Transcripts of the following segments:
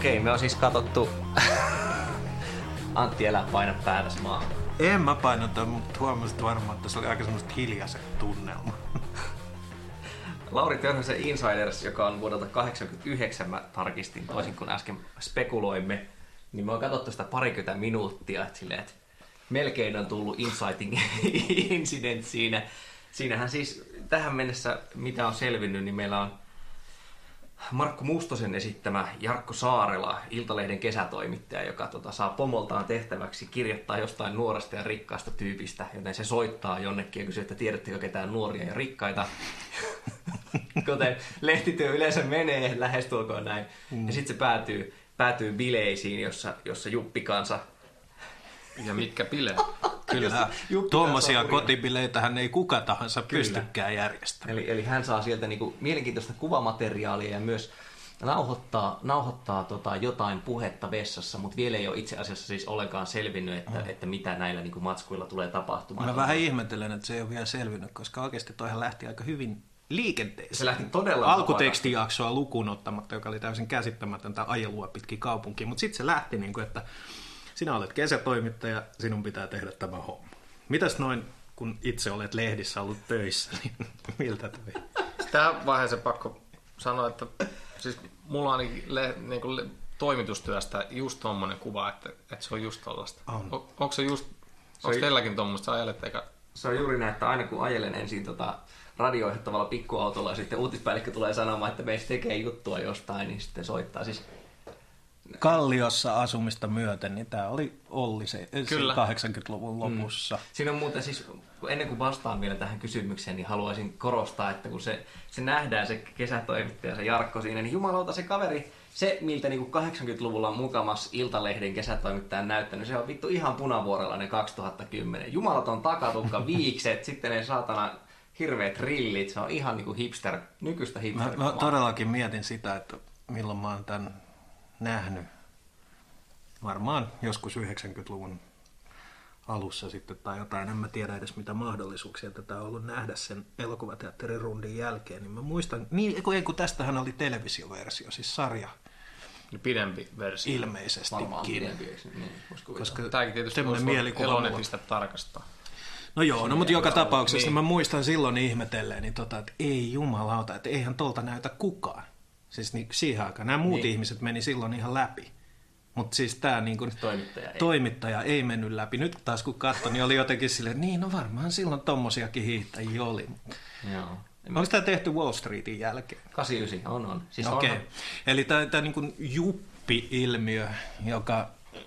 Okei, me on siis katsottu Antti elää paina päätäs maahan. En mä painota, mutta huomasit varmaan, että se oli aika semmoista hiljaisen tunnelma. Lauri Törhösen Insiders, joka on vuodelta 1989, mä tarkistin toisin kuin äsken spekuloimme, niin me on katsottu sitä parikymmentä minuuttia, että melkein on tullut inciting incident siinä. Siinähän siis tähän mennessä, mitä on selvinnyt, niin meillä on Markku Mustosen esittämä Jarkko Saarela, Iltalehden kesätoimittaja, joka saa pomoltaan tehtäväksi kirjoittaa jostain nuoresta ja rikkaasta tyypistä, joten se soittaa jonnekin ja kysyy, että tiedättekö ketään nuoria ja rikkaita. Kuten lehtityö yleensä menee, lähestulkoon näin. Ja sitten se päätyy bileisiin, jossa juppikansa... Ja mitkä bileet? Kyllä, tuommoisia kotibileitähän ei kuka tahansa pystykään järjestämään. Eli hän saa sieltä niinku mielenkiintoista kuvamateriaalia ja myös nauhoittaa jotain puhetta vessassa, mutta vielä ei ole itse asiassa siis ollenkaan selvinnyt, että mitä näillä niinku matskuilla tulee tapahtumaan. Mä vähän ihmettelen, että se ei ole vielä selvinnyt, koska oikeasti toihan lähti aika hyvin liikenteeseen. Se lähti todella alkutekstijaksoa lukuun ottamatta, joka oli täysin käsittämätöntä ajelua pitkin kaupunkiin, mutta sitten se lähti niin kuin, että sinä olet kesätoimittaja, sinun pitää tehdä tämä homma. Mitäs noin, kun itse olet lehdissä ollut töissä, niin miltä toi? Tähän vaiheeseen pakko sanoa, että siis mulla on ainakin toimitustyöstä just tommonen kuva, että se on just tollaista. Onko se just, onko teilläkin tommoista, sä ajelet eikä? Se on juuri näin, että aina kun ajelen ensin radioihettavalla pikkuautolla ja sitten uutispäällikkö tulee sanomaan, että meistä tekee juttua jostain, niin sitten soittaa. Siis Kalliossa asumista myöten, niin tämä oli Olli se 80-luvun lopussa. Siinä on muuten siis, ennen kuin vastaan vielä tähän kysymykseen, niin haluaisin korostaa, että kun se nähdään se kesätoimittaja, se Jarkko siinä, niin jumalauta se kaveri, se miltä niin kuin 80-luvulla mukamas Iltalehden kesätoimittajan näyttänyt, se on vittu ihan Punavuorella ne 2010. Jumalaton takatukka, viikset, sitten ne saatana hirveät rillit, se on ihan niin kuin hipster, nykyistä hipster. Mä todellakin mietin sitä, että milloin mä oon tämän nähnyt. Varmaan joskus 90-luvun alussa sitten tai jotain, en mä tiedä edes mitä mahdollisuuksia tätä on ollut nähdä sen elokuvateatterin rundin jälkeen, niin mä muistan, kun tästähän oli televisioversio, siis sarja. Pidempi versio. Ilmeisestikin. Koska tämäkin tietysti voisi Elonetistä tarkastaa. No joo, no mutta joka tapauksessa niin. Mä muistan silloin ihmetelleen, niin että ei jumalauta, että eihän tolta näytä kukaan. Siis niin, siihen aikaan nämä muut ihmiset meni silloin ihan läpi. Mutta siis tämä niin toimittaja ei mennyt läpi. Nyt taas kun katsoin, niin oli jotenkin silleen, niin no varmaan silloin tommosiakin hiihtäjiä oli. Joo. Onko tämä tehty Wall Streetin jälkeen? 89, on. Siis okei. Eli tämä niin juppi-ilmiö, joka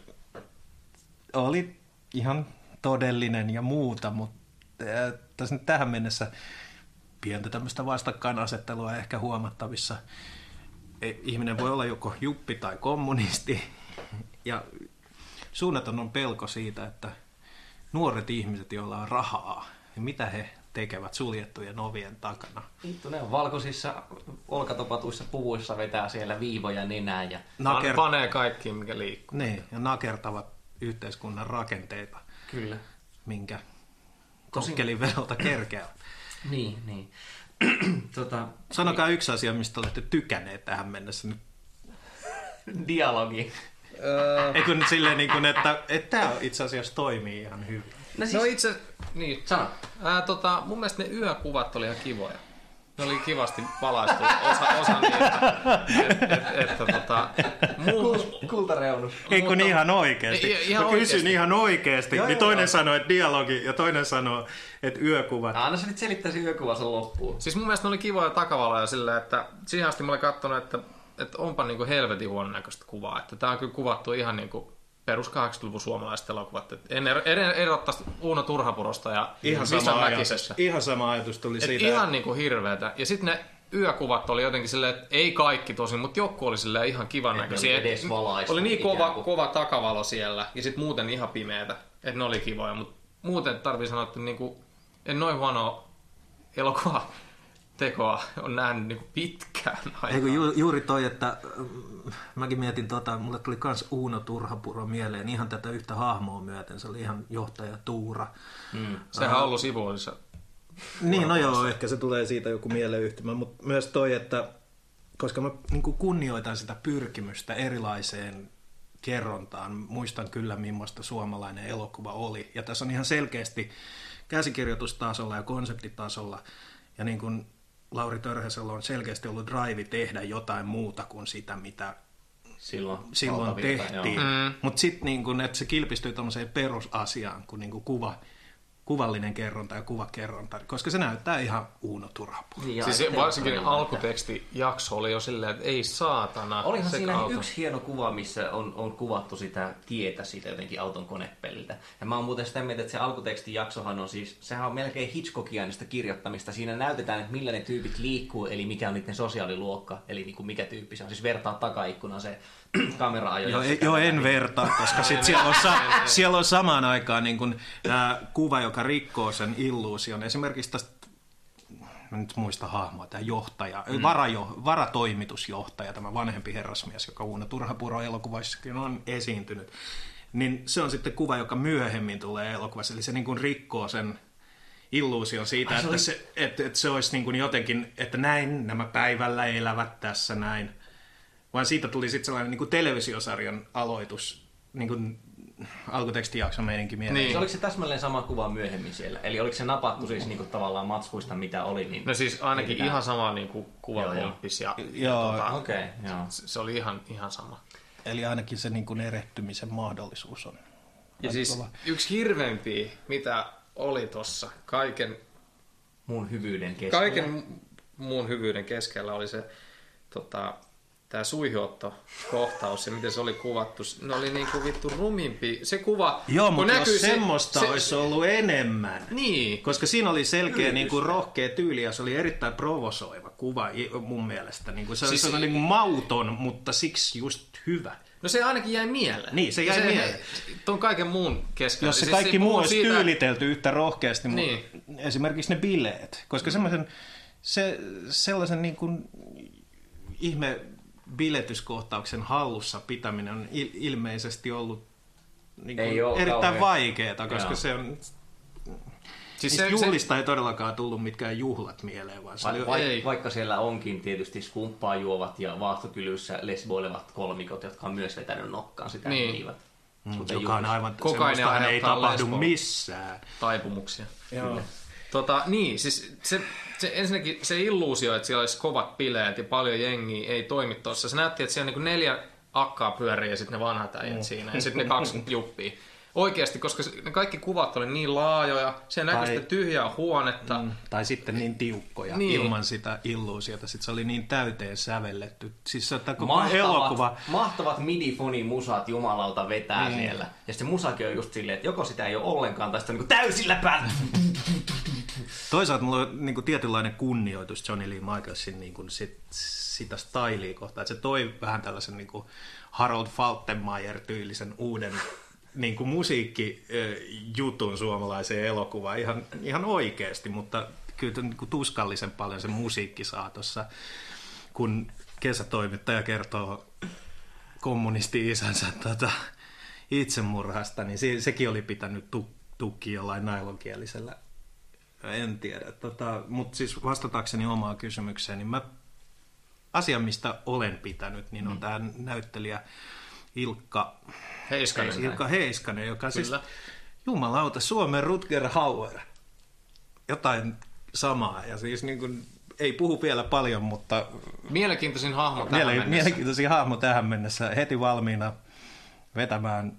oli ihan todellinen ja muuta, mutta tässä nyt tähän mennessä pientä tämmöistä vastakkainasettelua ehkä huomattavissa. Ihminen voi olla joko juppi tai kommunisti, ja suunnaton on pelko siitä, että nuoret ihmiset, joilla on rahaa, ja mitä he tekevät suljettujen ovien takana. Vittu, ne on valkoisissa olkatopatuissa puvuissa, vetää siellä viivoja nenään ja panee kaikkiin, mikä liikkuu. Niin, ja nakertavat yhteiskunnan rakenteita. Kyllä. Minkä kokkelin verolta kerkeävät. Niin. Sanokaa yksi asia, mistä olette tykänneet tähän mennessä nyt. Dialogi. Eikö nyt silleen, niin kuin, että tämä itse asiassa toimii ihan hyvin. Niin. Sano. Mun mielestä ne yökuvat oli ihan kivoja. Ne oli kivasti valaistu osa niitä. Kultareunus. Eikö niin ihan oikeasti? Mä kysyn ihan oikeasti. Niin toinen sanoo, että dialogi, ja toinen sanoo, että yökuvat. Anna se nyt selittäisi yökuvansa loppuun. Siis mun mielestä ne oli kivoja takavaloja silleen, että siihen asti mä olin katsonut, että onpa niinku helvetin huonon näköistä kuvaa. Että tää on kyllä kuvattu ihan niinku perus 80-luvun suomalaiset elokuvat. En erottaisi Uuno Turhapurosta ja Misan Mäkisessä. Ihan sama ajatus tuli siitä. Ihan niinku hirveetä. Ja sitten ne yökuvat oli jotenkin silleen, että ei kaikki tosin, mutta joku oli silleen ihan kivan näköisiä. Oli niin kova takavalo siellä ja sitten muuten ihan pimeätä, että ne oli kivoja. Mutta muuten tarvii sanoa, että niinku, en noin huonoa elokuvatekoa on nähnyt niinku pitkään aikaa. Juuri toi, että mäkin mietin, mulle tuli kans Uuno Turhapuro mieleen ihan tätä yhtä hahmoa myöten. Se oli ihan johtaja Tuura. Sehän on ollut sivuissa. Niin, no joo, ehkä se tulee siitä joku mieleyhtymä, mutta myös toi, että koska mä niin kuin kunnioitan sitä pyrkimystä erilaiseen kerrontaan. Muistan kyllä, millaista suomalainen elokuva oli. Ja tässä on ihan selkeästi käsikirjoitustasolla ja konseptitasolla. Ja niin kuin Lauri Törhäsellä on selkeästi ollut drive tehdä jotain muuta kuin sitä, mitä silloin tehtiin. Mutta sitten, niin että se kilpistyy tämmöiseen perusasiaan kuin, kuvallinen kerronta ja kuvakerronta, koska se näyttää ihan Uuno Turhapuro. Niin, siis varsinkin alkutekstijakso oli jo silleen, että ei saatana. Olihan siinä yksi hieno kuva, missä on kuvattu sitä tietä siitä jotenkin auton konepelliltä. Ja mä oon muuten sitä mieltä, että se alkutekstijaksohan on siis, sehän on melkein Hitchcockianista kirjoittamista. Siinä näytetään, että millä ne tyypit liikkuu, eli mikä on niiden sosiaaliluokka, eli niin kuin mikä tyyppi se on. Siis vertaa takaikkunaan se kamera-ajo. Joo, en vertaa, koska sit siellä on samaan aikaan niin kuin, kuva, joka rikkoo sen illuusion. Esimerkiksi tästä, mä nyt muista hahmoa, tämä johtaja, varatoimitusjohtaja, tämä vanhempi herrasmies, joka Uuno Turhapuro elokuvassakin on esiintynyt, niin se on sitten kuva, joka myöhemmin tulee elokuvassa. Eli se niin kuin rikkoo sen illuusion siitä, että se olisi niin kuin jotenkin, että näin nämä päivällä elävät tässä näin. Vaan siitä tuli sitten sellainen niin kuin televisiosarjan aloitus, niin kuin alkutekstijakson meininki mieleen. Niin. Oliko se täsmälleen sama kuva myöhemmin siellä? Eli oliko se napattu siis niin kuin tavallaan matskuista, mitä oli? Niin no siis ainakin ihan sama niin kuin kuvakomppis. Se oli ihan sama. Eli ainakin se niin kuin erehtymisen mahdollisuus on. Ja siis yksi hirveämpiä, mitä oli tossa kaiken muun hyvyyden keskellä oli se tämä suihiootto-kohtaus ja miten se oli kuvattu, ne oli niinku vittu rumimpi. Se kuva... Joo, mutta jos semmoista olisi ollut enemmän. Niin. Koska siinä oli selkeä niinku rohkea tyyli ja se oli erittäin provosoiva kuva mun mielestä. Niinku, se oli niinku mauton, mutta siksi just hyvä. No se ainakin jäi mieleen. Niin, se jäi mieleen. Tuon kaiken muun keskellä. Jos se kaikki muu olisi tyylitelty yhtä rohkeasti, niin. Esimerkiksi ne bileet. Koska sellaisen niin kuin ihme biletyskohtauksen hallussa pitäminen on ilmeisesti ollut niin kuin erittäin vaikeaa, koska se on... Siis juhlista ei todellakaan tullut mitkään juhlat mieleen, vaan vaikka siellä onkin tietysti skumppaa juovat ja vaahtokylyssä lesboilevat kolmikot, jotka on myös vetänyt nokkaan sitä niivät. Joka on aivan semmoista ei tapahdu missään. Taipumuksia. Joo. Niin, siis se ensinnäkin se illuusio, että siellä olisi kovat bileet ja paljon jengiä ei toimi tuossa. Se näytti, että siellä on niin 4 akkaa pyörii ja sitten ne vanhat äijät siinä ja sitten ne 2 juppia. Oikeasti, koska ne kaikki kuvat oli niin laajoja, siellä näkyi sitä tyhjää huonetta. Tai sitten niin tiukkoja ilman sitä illuusiota. Sitten se oli niin täyteen sävelletty. Siis se mahtavat midifonimusat jumalalta vetää siellä. Ja se musakin on just silleen, että joko sitä ei ole ollenkaan, tai sitten on niin täysillä päällä. Toisaalta mulla on niin kuin tietynlainen kunnioitus Johnny Lee Michaelsin niin kuin sitä styliä kohtaan. Että se toi vähän tällaisen niin kuin Harold Faltermeyer-tyylisen uuden niin kuin musiikkijutun suomalaiseen elokuvaan ihan oikeasti, mutta kyllä niin kuin tuskallisen paljon se musiikki saa tuossa, kun kesätoimittaja kertoo kommunisti-isänsä itsemurhasta, niin sekin oli pitänyt tukki jollain nailonkielisellä. En tiedä, mutta siis vastatakseni omaan kysymykseen, niin asia, mistä olen pitänyt, niin on tämä näyttelijä Ilkka Heiskanen, joka siis, jumalauta, Suomen Rutger Hauer. Jotain samaa, ja siis niin kuin, ei puhu vielä paljon, mutta... Mielenkiintoisin hahmo tähän mennessä. Mielenkiintoisin hahmo tähän mennessä, heti valmiina vetämään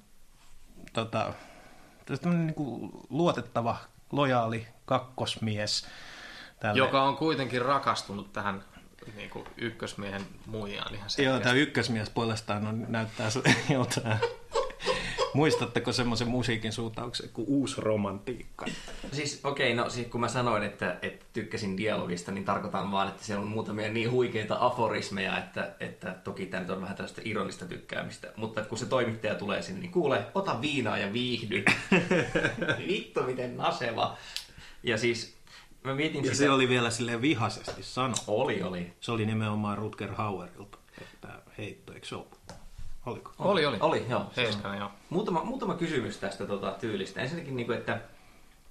niin kuin luotettava, lojaali kakkosmies. Joka on kuitenkin rakastunut tähän niin kuin ykkösmiehen muijaan ihan selkeästi. Joo, tämä ykkösmies puolestaan näyttää jotain. Muistatteko semmoisen musiikin suuntauksen kuin uusi romantiikka? Siis siis kun mä sanoin, että tykkäsin dialogista, niin tarkoitan vaan, että siellä on muutamia niin huikeita aforismeja, että toki tämä nyt on vähän tällaista ironista tykkäämistä, mutta kun se toimittaja tulee sinne, niin kuule, ota viinaa ja viihdy. Vittu, miten naseva. Ja siis mä mietin ja sitä... se oli vielä silleen vihaisesti sanottu. Oli. Se oli nimenomaan Rutger Hauerilta, että heitto, eikö se ollut? Oliko? Oli, joo. Heiskanen, joo. Muutama kysymys tästä tyylistä. Ensinnäkin, niin kuin, että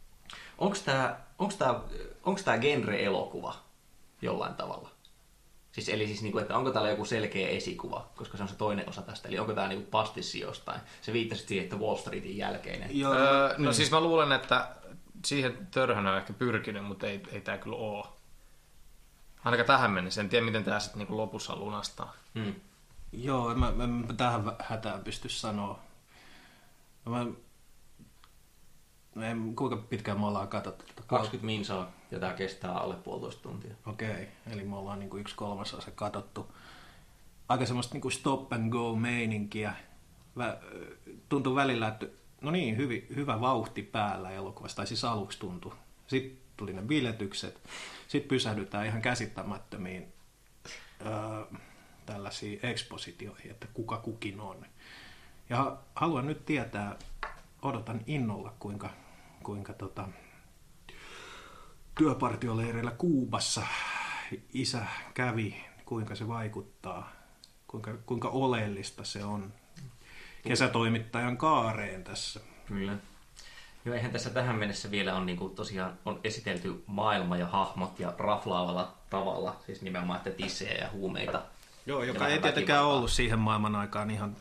onko tämä genre-elokuva jollain tavalla? Siis, eli siis, niinku, että onko täällä joku selkeä esikuva, koska se on se toinen osa tästä, eli onko tää niinku pastissi jostain? Se viittasi siihen, että Wall Streetin jälkeinen. Joo, No siis mä luulen, että siihen Törhön on ehkä pyrkinyt, mutta ei tää kyllä oo. Ainakaan tähän mennessä. En tiedä, miten tää sitten niinku lopussa lunastaa. Joo, en mä tähän hätään pysty sanoa. Kuinka pitkään me ollaan katsottu? 20 minsaa, ja tää kestää alle 1,5 tuntia. Okei, eli me ollaan niinku 1/3 katsottu. Aika semmoista niinku stop and go meininkiä. Tuntuu välillä, että no niin, hyvä vauhti päällä elokuvassa, tai siis aluksi tuntui. Sitten tuli ne biletykset. Sitten pysähdytään ihan käsittämättömiin tällaisiin ekspositioihin, että kuka kukin on. Ja haluan nyt tietää, odotan innolla, kuinka työpartioleireillä Kuubassa isä kävi, kuinka se vaikuttaa, kuinka oleellista se on kesätoimittajan kaareen tässä. Kyllä. Joo, eihän tässä tähän mennessä vielä on niinku tosiaan on esitelty maailma ja hahmot ja raflaavalla tavalla, siis nimenomaan että tissejä ja huumeita. Joo, joka ei tietenkään ollut siihen maailman aikaan ihan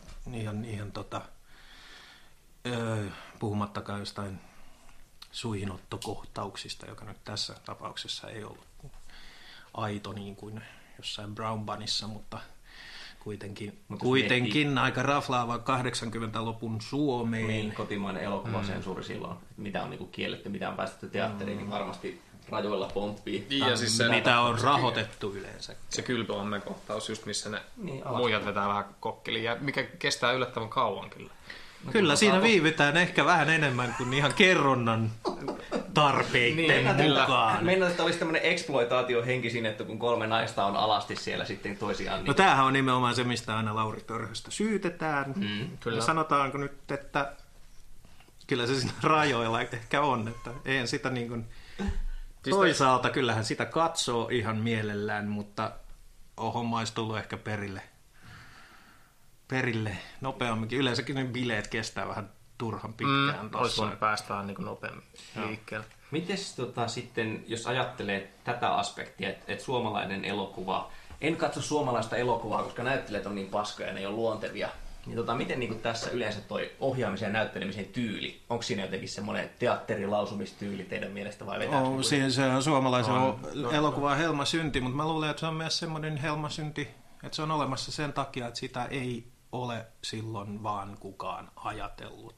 puhumattakaan jostain suihinottokohtauksista, joka nyt tässä tapauksessa ei ollut aito niin kuin jossain Brown Bunnyssa, mutta kuitenkin aika raflaava 80-luvun Suomeen. Niin, kotimainen elokuvasensuuri silloin, että mitä on niinku kielletty, mitä on päästetty teatteriin, niin varmasti rajoilla pomppii. Ja siis se, mitä on rahoitettu yleensä. Se kylpyammen kohtaus, just missä ne muijat vetää vähän kokkeliin, ja mikä kestää yllättävän kauan kyllä. Kyllä siinä viivytään ehkä vähän enemmän kuin ihan kerronnan tarpeitten mukaan. Meidän että olisi tämmöinen exploitaatiohenki siinä, että kun 3 naista on alasti siellä sitten toisiaan. Niin... No tämähän on nimenomaan se, mistä aina Lauri Törhöstä syytetään. Kyllä. Ja sanotaanko nyt, että kyllä se siinä rajoilla ehkä on, että eihän sitä niin kuin... Toisaalta kyllähän sitä katsoo ihan mielellään, mutta homma olisi tullut ehkä perille nopeamminkin. Yleensäkin ne bileet kestää vähän turhan pitkään. Olisi voinut päästä niin nopeammin liikkeelle. Mites sitten, jos ajattelee tätä aspektia, että suomalainen elokuva, en katso suomalaista elokuvaa, koska näyttelijät on niin paskoja ja ne ei ole luontevia, niin miten niin tässä yleensä toi ohjaamisen ja näyttelemisen tyyli, onko siinä jotenkin semmoinen teatterilausumistyyli teidän mielestä vai vetää? Se on suomalaisen elokuvan helmasynti, mutta mä luulen, että se on myös semmoinen helmasynti, että se on olemassa sen takia, että sitä ei ole silloin vaan kukaan ajatellut.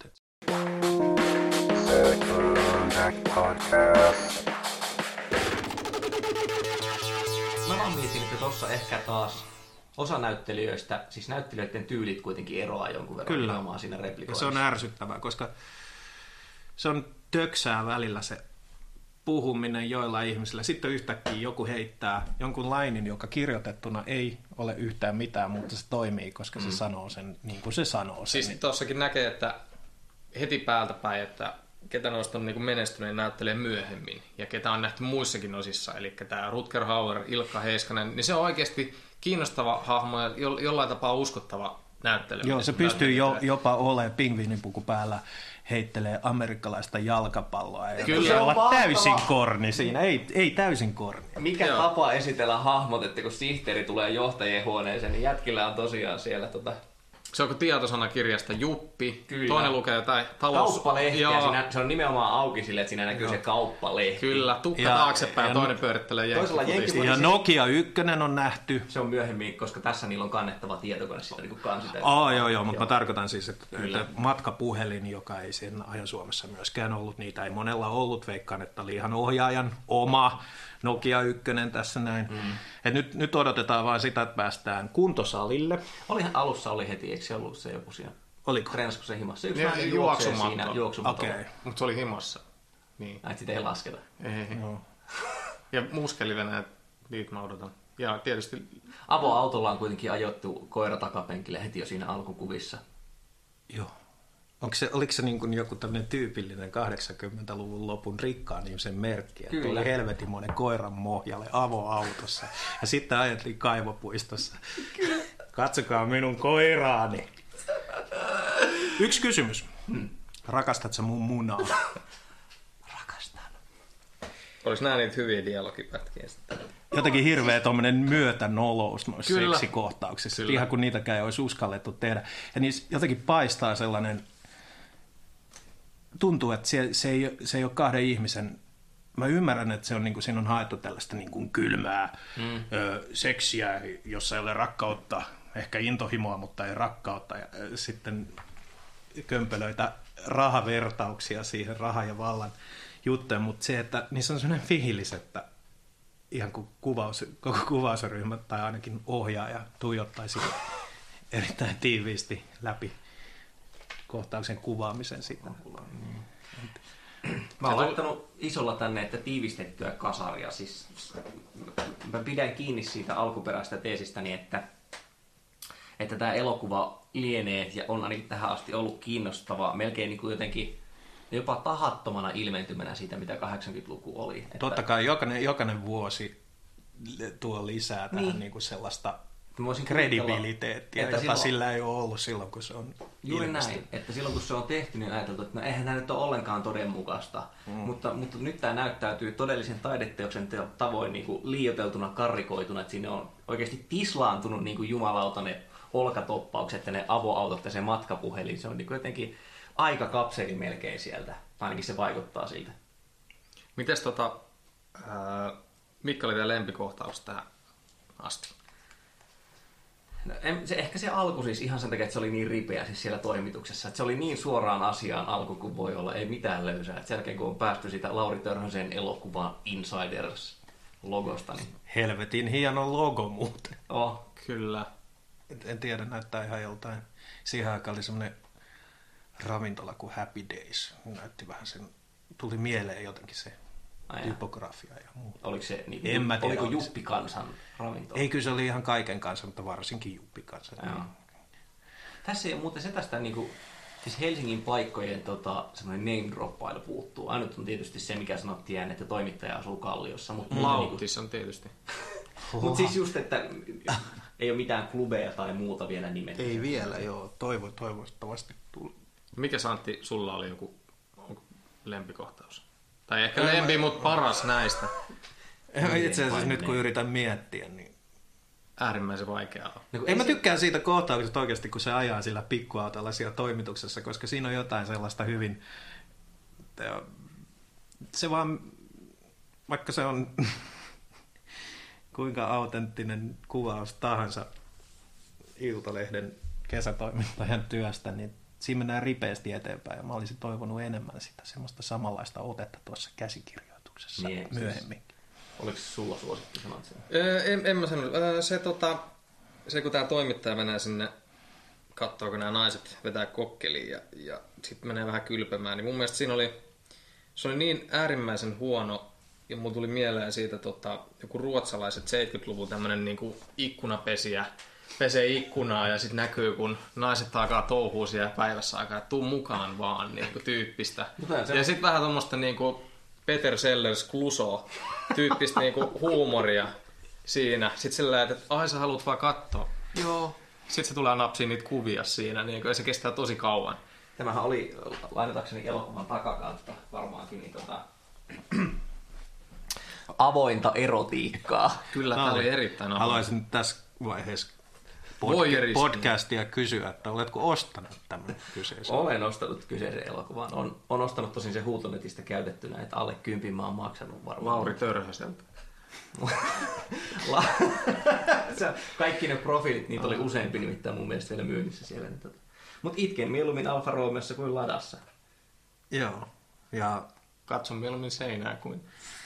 Mä vaan mietin, että tossa ehkä taas osa näyttelijöistä, siis näyttelijöiden tyylit kuitenkin eroaa jonkun verran. Kyllä. Siinä replikoissa. Se on ärsyttävää, koska se on töksää välillä se puhuminen joillain ihmisillä. Sitten yhtäkkiä joku heittää jonkun lainin, joka kirjoitettuna ei ole yhtään mitään, mutta se toimii, koska se sanoo sen niin kuin se sanoo sen. Siis tossakin näkee, että heti päältä päin, että ketä noista on niin menestyneen näyttelee myöhemmin ja ketä on nähty muissakin osissa. Eli tämä Rutger Hauer, Ilkka Heiskanen, niin se on oikeasti kiinnostava hahmo ja jollain tapaa uskottava näytteleminen. Joo, se pystyy jopa olemaan pingviinipuku päällä, heittelee amerikkalaista jalkapalloa. Kyllä. Se on täysin korni siinä, ei täysin korni. Mikä tapa esitellä hahmot, että kun sihteeri tulee johtajien huoneeseen, niin jätkillä on tosiaan siellä Se onko tietosanakirjasta Juppi, Kyllä. Toinen lukee jotain kauppalehtiä, siinä, se on nimenomaan auki sille, että siinä näkyy se kauppalehti. Kyllä, tukka taaksepäin ja toinen pyörittelee jenkkifutisista. Ja Nokia 1 on nähty. Se on myöhemmin, koska tässä niillä on kannettava tietokone siitä niin kansita. Joo, mutta mä tarkoitan siis, että matkapuhelin, joka ei sen ajan Suomessa myöskään ollut, niitä ei monella ollut, veikkaan, että oli ihan ohjaajan oma Nokia 1 tässä näin. Et nyt odotetaan vaan sitä, että päästään kuntosalille. Alussa oli heti, eikö se ollut se joku siellä? Oliko? Treenasko se himassa? Yksi nainen juoksee siinä juoksumatto. Okay. Mutta se oli himassa. Niin. Näitä sitä ei lasketa. Ei. No. Ja muskeliveneet, niitä mä odotan. Ja tietysti... Avoautolla on kuitenkin ajoittu koira takapenkille heti jo siinä alkukuvissa. Joo. Oliko se niin kuin joku tämmöinen tyypillinen 80-luvun lopun rikkaan ihmisen merkki, että Kyllä. tuli helvetimoinen koiran mohjalle avoautossa ja sitten ajettiin kaivopuistossa. Kyllä. Katsokaa minun koiraani. Yksi kysymys. Rakastatko mun munaa? Rakastan. Olis nää niitä hyviä dialogipätkiä sitten? jotenkin hirveä tuommoinen myötänolous noissa Kyllä. seksikohtauksissa. Kyllä. Ihan kun niitäkään ei olisi uskallettu tehdä. Ja niissä jotenkin paistaa sellainen, tuntuu, että se ei ole kahden ihmisen. Mä ymmärrän, että se on, niin kuin, siinä on haettu tällaista niin kuin kylmää seksiä, jossa ei ole rakkautta, ehkä intohimoa, mutta ei rakkautta. Ja sitten kömpelöitä rahavertauksia siihen, raha ja vallan juttuun, mutta se, että niissä on sellainen fiilis, että ihan kuin koko kuvausryhmä tai ainakin ohjaaja tuijottaisi erittäin tiiviisti läpi kohtauksen kuvaamisen siitä. Mä oon laittanut isolla tänne, että tiivistettyä kasaria. Siis, mä pidän kiinni siitä alkuperäistä teesistäni, että tämä elokuva lienee ja on ainakin tähän asti ollut kiinnostavaa, melkein niin kuin jotenkin jopa tahattomana ilmentymänä siitä, mitä 80-luku oli. Että totta kai jokainen vuosi tuo lisää tähän niin kuin sellaista kredibiliteettiä, jota silloin, sillä ei ole ollut silloin, kun se on juuri näin, että silloin kun se on tehty, niin ajateltu, että no, eihän tämä nyt ole ollenkaan todenmukaista. Mutta nyt tämä näyttäytyy todellisen taideteoksen tavoin niin kuin liioiteltuna, karrikoituna, että sinne on oikeasti tislaantunut niin kuin jumalauta ne olkatoppaukset ja ne avoautot ja se matkapuhelin. Se on niin kuin jotenkin aika kapseli melkein sieltä, ainakin se vaikuttaa siltä. Mites mikä oli teidän lempikohtaus tähän asti? No, ehkä se alku siis ihan sen takia, että se oli niin ripeä siis siellä toimituksessa, että se oli niin suoraan asiaan alku kuin voi olla, ei mitään löysää. Et sen jälkeen kun on päästy siitä Lauri Törhösen elokuvaan Insiders-logosta, niin helvetin hieno logo muuten. Oh. Kyllä. En tiedä, näyttää ihan joltain. Siihen aikaan oli semmoinen ravintola kuin Happy Days. Näytti vähän sen, tuli mieleen jotenkin se typografia ja muuta. Oliko se niin, oliko Juppikansan ravintola? Ei, kyllä se oli ihan kaiken kanssa, mutta varsinkin Juppikansan. Niin. Tässä ei muuten se tästä niinku, siis Helsingin paikkojen semmoinen name-droppailu puuttuu. Ainut on tietysti se, mikä sanottiin ääneen, että toimittaja asuu Kalliossa. Lauttis on tietysti. Mutta siis just, että ei ole mitään klubeja tai muuta vielä nimetty. Ei vielä, joo. Toivottavasti tuli. Mikä Antti, sulla oli joku lempikohtaus? Tai ehkä lempi, mutta paras näistä. Itse asiassa nyt kun yritän miettiä, niin äärimmäisen vaikeaa. Mä tykkään siitä kohtauksesta oikeasti, kun se ajaa sillä pikkuautolla siellä toimituksessa, koska siinä on jotain sellaista hyvin, se vaan, vaikka se on kuinka autenttinen kuvaus tahansa Iltalehden kesätoimittajan työstä, niin siinä mennään ripeästi eteenpäin, ja mä olisin toivonut enemmän sitä semmoista samanlaista otetta tuossa käsikirjoituksessa niin, myöhemmin. Oliko sulla suosikki, sanot sen? En mä sanonut. Se kun tää toimittaja menee sinne, katsoo kun nämä naiset vetää kokkeliin ja sitten menee vähän kylpemään, niin mun mielestä se oli niin äärimmäisen huono, ja mulla tuli mieleen siitä joku ruotsalaiset 70-luvun tämmönen niinku ikkunapesiä, pesee ikkunaa ja sitten näkyy, kun naiset alkaa touhua siellä päivässä aikaa, että tuu mukaan vaan niinku tyyppistä. Ja sitten vähän tommoista niinku Peter Sellers Clouseau tyyppistä niinku huumoria siinä. Sitten sillä että ai sä haluat vaan katsoa. Joo. Sitten se tulee napsiin niitä kuvia siinä, niinku, ja se kestää tosi kauan. Tämähän oli, lainatakseni elokuvan takakautta varmaankin, niin avointa erotiikkaa. Kyllä, tämä oli erittäin avointa. Haluaisin nyt tässä vaiheessa podcastia kysyä, että oletko ostanut tämän kyseisen? Olen ostanut kyseisen elokuvan. On ostanut tosin se huutonetistä käytettynä, että alle 10 mä oon maksanut varmaan. Lauri Törhöseltä. Kaikki ne profiilit, niitä oli useampi nimittäin mun mielestä vielä myynnissä siellä. Mutta itken mieluummin Alfa Romeossa kuin Ladassa. Joo. Ja katson mieluummin seinää kuin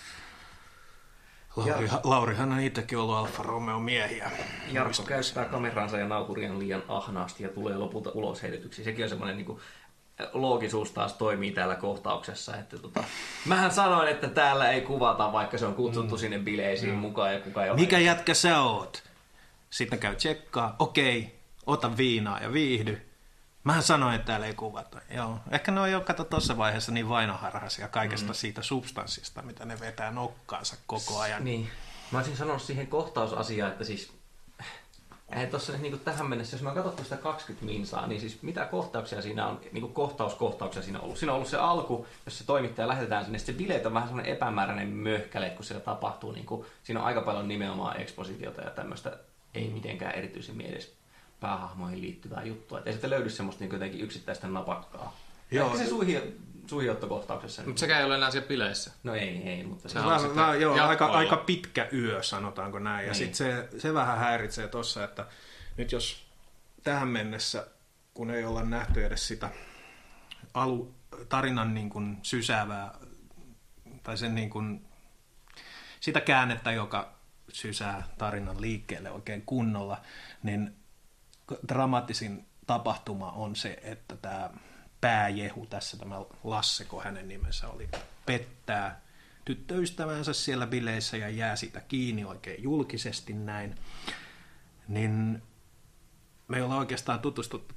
Laurihan on itsekin ollut Alfa Romeo miehiä. Jarkko käyttää kameransa ja naukurian liian ahnaasti ja tulee lopulta ulos heitetyksi. Sekin on semmoinen niin loogisuus taas toimii täällä kohtauksessa. Että mähän sanoin, että täällä ei kuvata, vaikka se on kutsuttu sinne bileisiin mukaan. Ja kuka ei ole. Mikä jätkä sä oot? Sitten käy tsekkaa. Okei, ota viinaa ja viihdy. Mähän sanoin, että täällä ei kuvata. Joo. Ehkä ne on jo tuossa vaiheessa niin vainoharhaisia kaikesta siitä substanssista, mitä ne vetää nokkaansa koko ajan. Niin. Mä olisin sanonut siihen kohtausasiaan, että siis Tuossa niin tähän mennessä, jos mä katson sitä 20 minsaa, niin siis mitä kohtauksia siinä on, niin kohtauksia siinä on ollut? Siinä on ollut se alku, jos se toimittaja lähetetään sinne, se bileet on vähän semmoinen epämääräinen möhkäle, kun siellä tapahtuu, niin kuin, siinä on aika paljon nimenomaan ekspositiota ja tämmöistä ei mitenkään erityisemmin edes päähahmoihin liittyvää juttua. Et ei sitten löydy semmoista niin jotenkin yksittäistä napakkaa. Joo. Ehkä se suihiottokohtauksessa. Mutta sekään ei ole enää siellä bileissä. No ei, mutta se on aika pitkä yö, sanotaanko näin. Ja sitten se vähän häiritsee tossa, että nyt jos tähän mennessä, kun ei olla nähty edes sitä tarinan niin kuin sysäävää, tai sen niin kuin, sitä käännettä, joka sysää tarinan liikkeelle oikein kunnolla, niin dramaattisin tapahtuma on se, että tämä pääjehu tässä, tämä Lasseko hänen nimensä oli, pettää tyttöystävänsä siellä bileissä ja jää siitä kiinni oikein julkisesti näin, niin me ei olla oikeastaan tutustuttu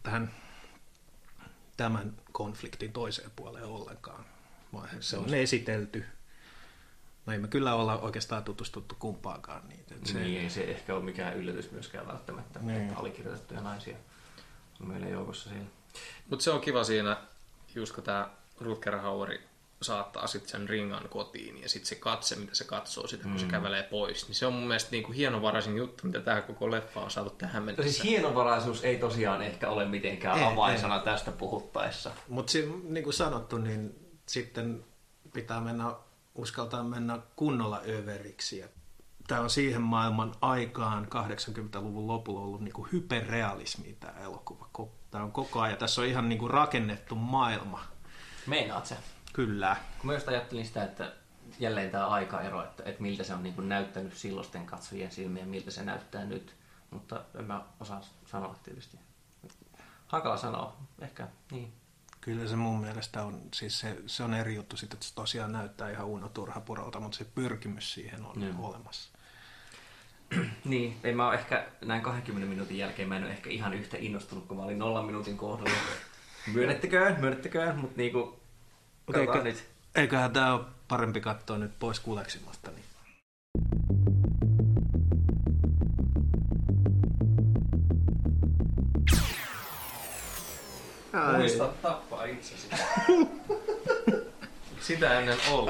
tämän konfliktin toiseen puoleen ollenkaan. Se on esitelty. No ei me kyllä olla oikeastaan tutustuttu kumpaakaan niitä. Niin, ei se ehkä ole mikään yllätys myöskään välttämättä, että alikirjoitettuja naisia on meillä joukossa siellä. Mutta se on kiva siinä, just kun tämä Rutger Hauer saattaa sitten sen ringan kotiin ja sitten se katse, mitä se katsoo sitä, kun se kävelee pois, niin se on mun mielestä niinku hienovaraisin juttu, mitä tämä koko leffa on saatu tähän mennessä. Siis hienovaraisuus ei tosiaan ehkä ole mitenkään avainsana tästä puhuttaessa. Mutta niin kuin sanottu, niin sitten pitää uskaltaa mennä kunnolla överiksi. Tämä on siihen maailman aikaan 80-luvun lopulla ollut niinku hyperrealismi tämä elokuva. Tämä on koko ajan. Tässä on ihan niinku rakennettu maailma. Meinaat sä? Kyllä. Kun mä just ajattelin sitä, että jälleen tämä aikaero, että miltä se on niinku näyttänyt silloisten katsojien silmiä, miltä se näyttää nyt. Mutta en mä osaa sanoa tietysti. Hankala sanoa. Ehkä niin. Kyllä se mun mielestä on, siis se on eri juttu sitten, että se tosiaan näyttää ihan Uno Turhapurolta, mutta se pyrkimys siihen on olemassa. Niin, ei mä ole ehkä näin 20 minuutin jälkeen, mä en ole ehkä ihan yhtä innostunut, kun mä olin 0 minuutin kohdalla. Myönnettäköön, mutta niinku, katsotaan nyt. Eiköhän tää ole parempi katsoa nyt pois kuleksimasta. Niin. Muista tappaa itsesi. Sitä ennen ollut.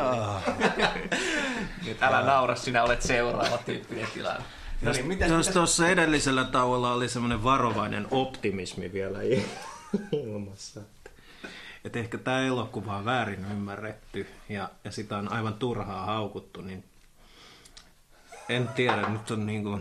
Nyt älä naura, sinä olet seuraava tyyppinen tilanne. No niin, jos tuossa edellisellä tauolla oli semmoinen varovainen optimismi vielä ilmassa. Että ehkä tämä elokuva on väärin ymmärretty ja sitä on aivan turhaa haukuttu, niin en tiedä, nyt on niinku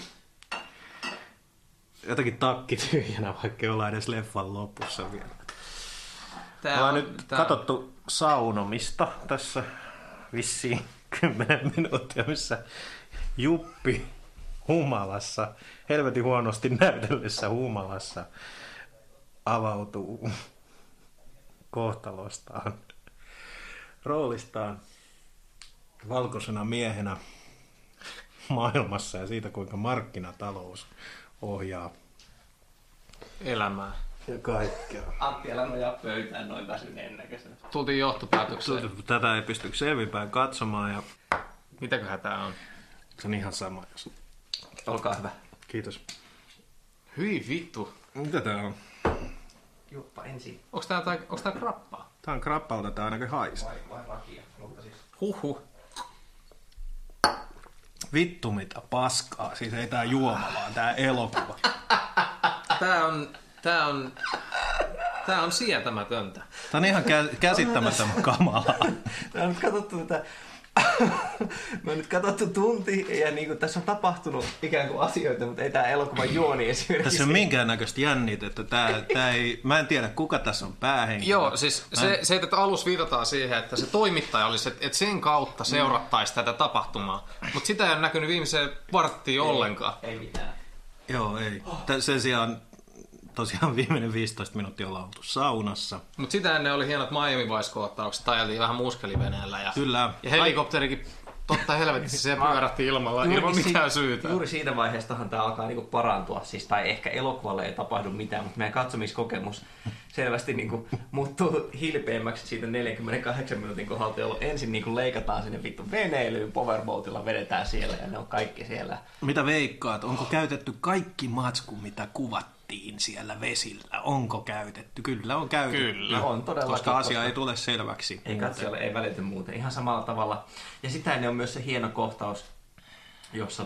jotakin takki tyhjänä, vaikka ei olla edes leffan lopussa vielä. Ollaan nyt katsottu saunomista tässä vissiin 10 minuuttia, missä Juppi humalassa, helvetin huonosti näytellessä humalassa avautuu kohtalostaan, roolistaan valkoisena miehenä maailmassa ja siitä, kuinka markkinatalous ohjaa elämää. Ja kaikkea. Antti, älä nojaa pöytään noin väsyneen näköisenä. Tultiin johtopäätökseen. Tätä ei pysty selvipään katsomaan. Ja mitäköhän tää on? Se on ihan sama. Jos... Olkaa hyvä. Kiitos. Hyi vittu. Mitä tää on? Juoppa ensin. Onks tää krappaa? Tää on krappalta, tää ainakin haisee. Vai rakia, mutta siis... Huhhuh. Vittu mitä paskaa. Siis ei tää juoma, vaan tää elokuva. Tää on sietämätöntä. Tää on ihan käsittämätön kamalaa. Mä oon nyt katsottu tätä... Mä oon nyt katsottu tunti ja niin tässä on tapahtunut ikään kuin asioita, mutta ei tää elokuvan juoni esimerkiksi. Tässä on minkäännäköistä jännitettä. Mä en tiedä kuka tässä on päähenkilö. Joo, siis se että alussa viitataan siihen, että se toimittaja olisi, että sen kautta seurattaisi tätä tapahtumaa. Mutta sitä ei ole näkynyt viimeiseen varttiin ollenkaan. Ei mitään. Joo, ei. Sen sijaan tosiaan viimeinen 15 minuuttia ollaan oltu saunassa. Mutta sitä ennen oli hienot Miami Vice-kohtaukset, ajeltiin vähän muskeliveneellä ja, kyllä. Ja helikopterikin totta helvetissä se pyörähti ilmalla ilman mitään syytä. Juuri siitä vaiheestahan tämä alkaa niinku parantua, siis, tai ehkä elokuvalle ei tapahdu mitään, mutta meidän katsomiskokemus selvästi niin kuin muuttuu hilpeämmäksi siitä 48 minuutin kohdalta, jolloin ensin niin kuin leikataan sinne vittu veneilyyn, powerboatilla vedetään siellä ja ne on kaikki siellä. Mitä veikkaat? Onko käytetty kaikki matsku, mitä kuvattiin siellä vesillä? Onko käytetty? Kyllä on käytetty. Kyllä. On todellakin. Koska asia ei tule selväksi. Ei katsojalle, ei välity muuten. Ihan samalla tavalla. Ja sitä ennen on myös se hieno kohtaus, jossa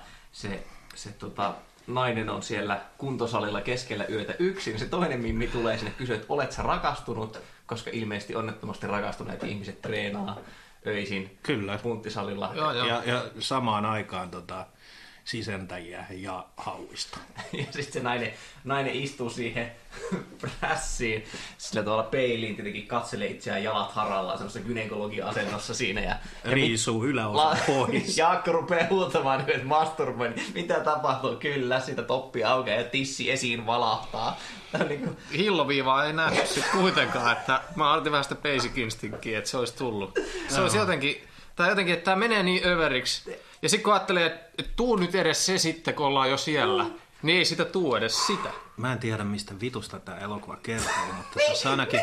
se nainen on siellä kuntosalilla keskellä yötä yksin. Se toinen mimmi tulee sinne kysyä, että olet sä rakastunut, koska ilmeisesti onnettomasti rakastuneet ihmiset treenaa öisin Kyllä. punttisalilla. Joo. Ja samaan aikaan sisentäjiä ja hauista. Ja sitten se nainen istuu siihen prässiin, sillä tuolla peiliin tietenkin katselee itseään jalat harallaan semmoisessa gynekologia-asennossa siinä. Ja riisuu yläosa pois. Jaakko rupeaa huutamaan, että masturboi, niin mitä tapahtuu? Kyllä, sitä toppi aukeaa ja tissi esiin valahtaa. Niin Hilloviivaa ei nähty sitten kuitenkaan, että mä aloitin vähän sitä basic instinctia, että se olisi tullut. Se olisi jotenkin, että tämä menee niin överiksi. Ja sitten kun ajattelee, että tuu nyt edes se sitten, kun ollaan jo siellä, niin ei sitä tuu edes sitä. Mä en tiedä, mistä vitusta tämä elokuva kertoo, mutta tässä ainakin...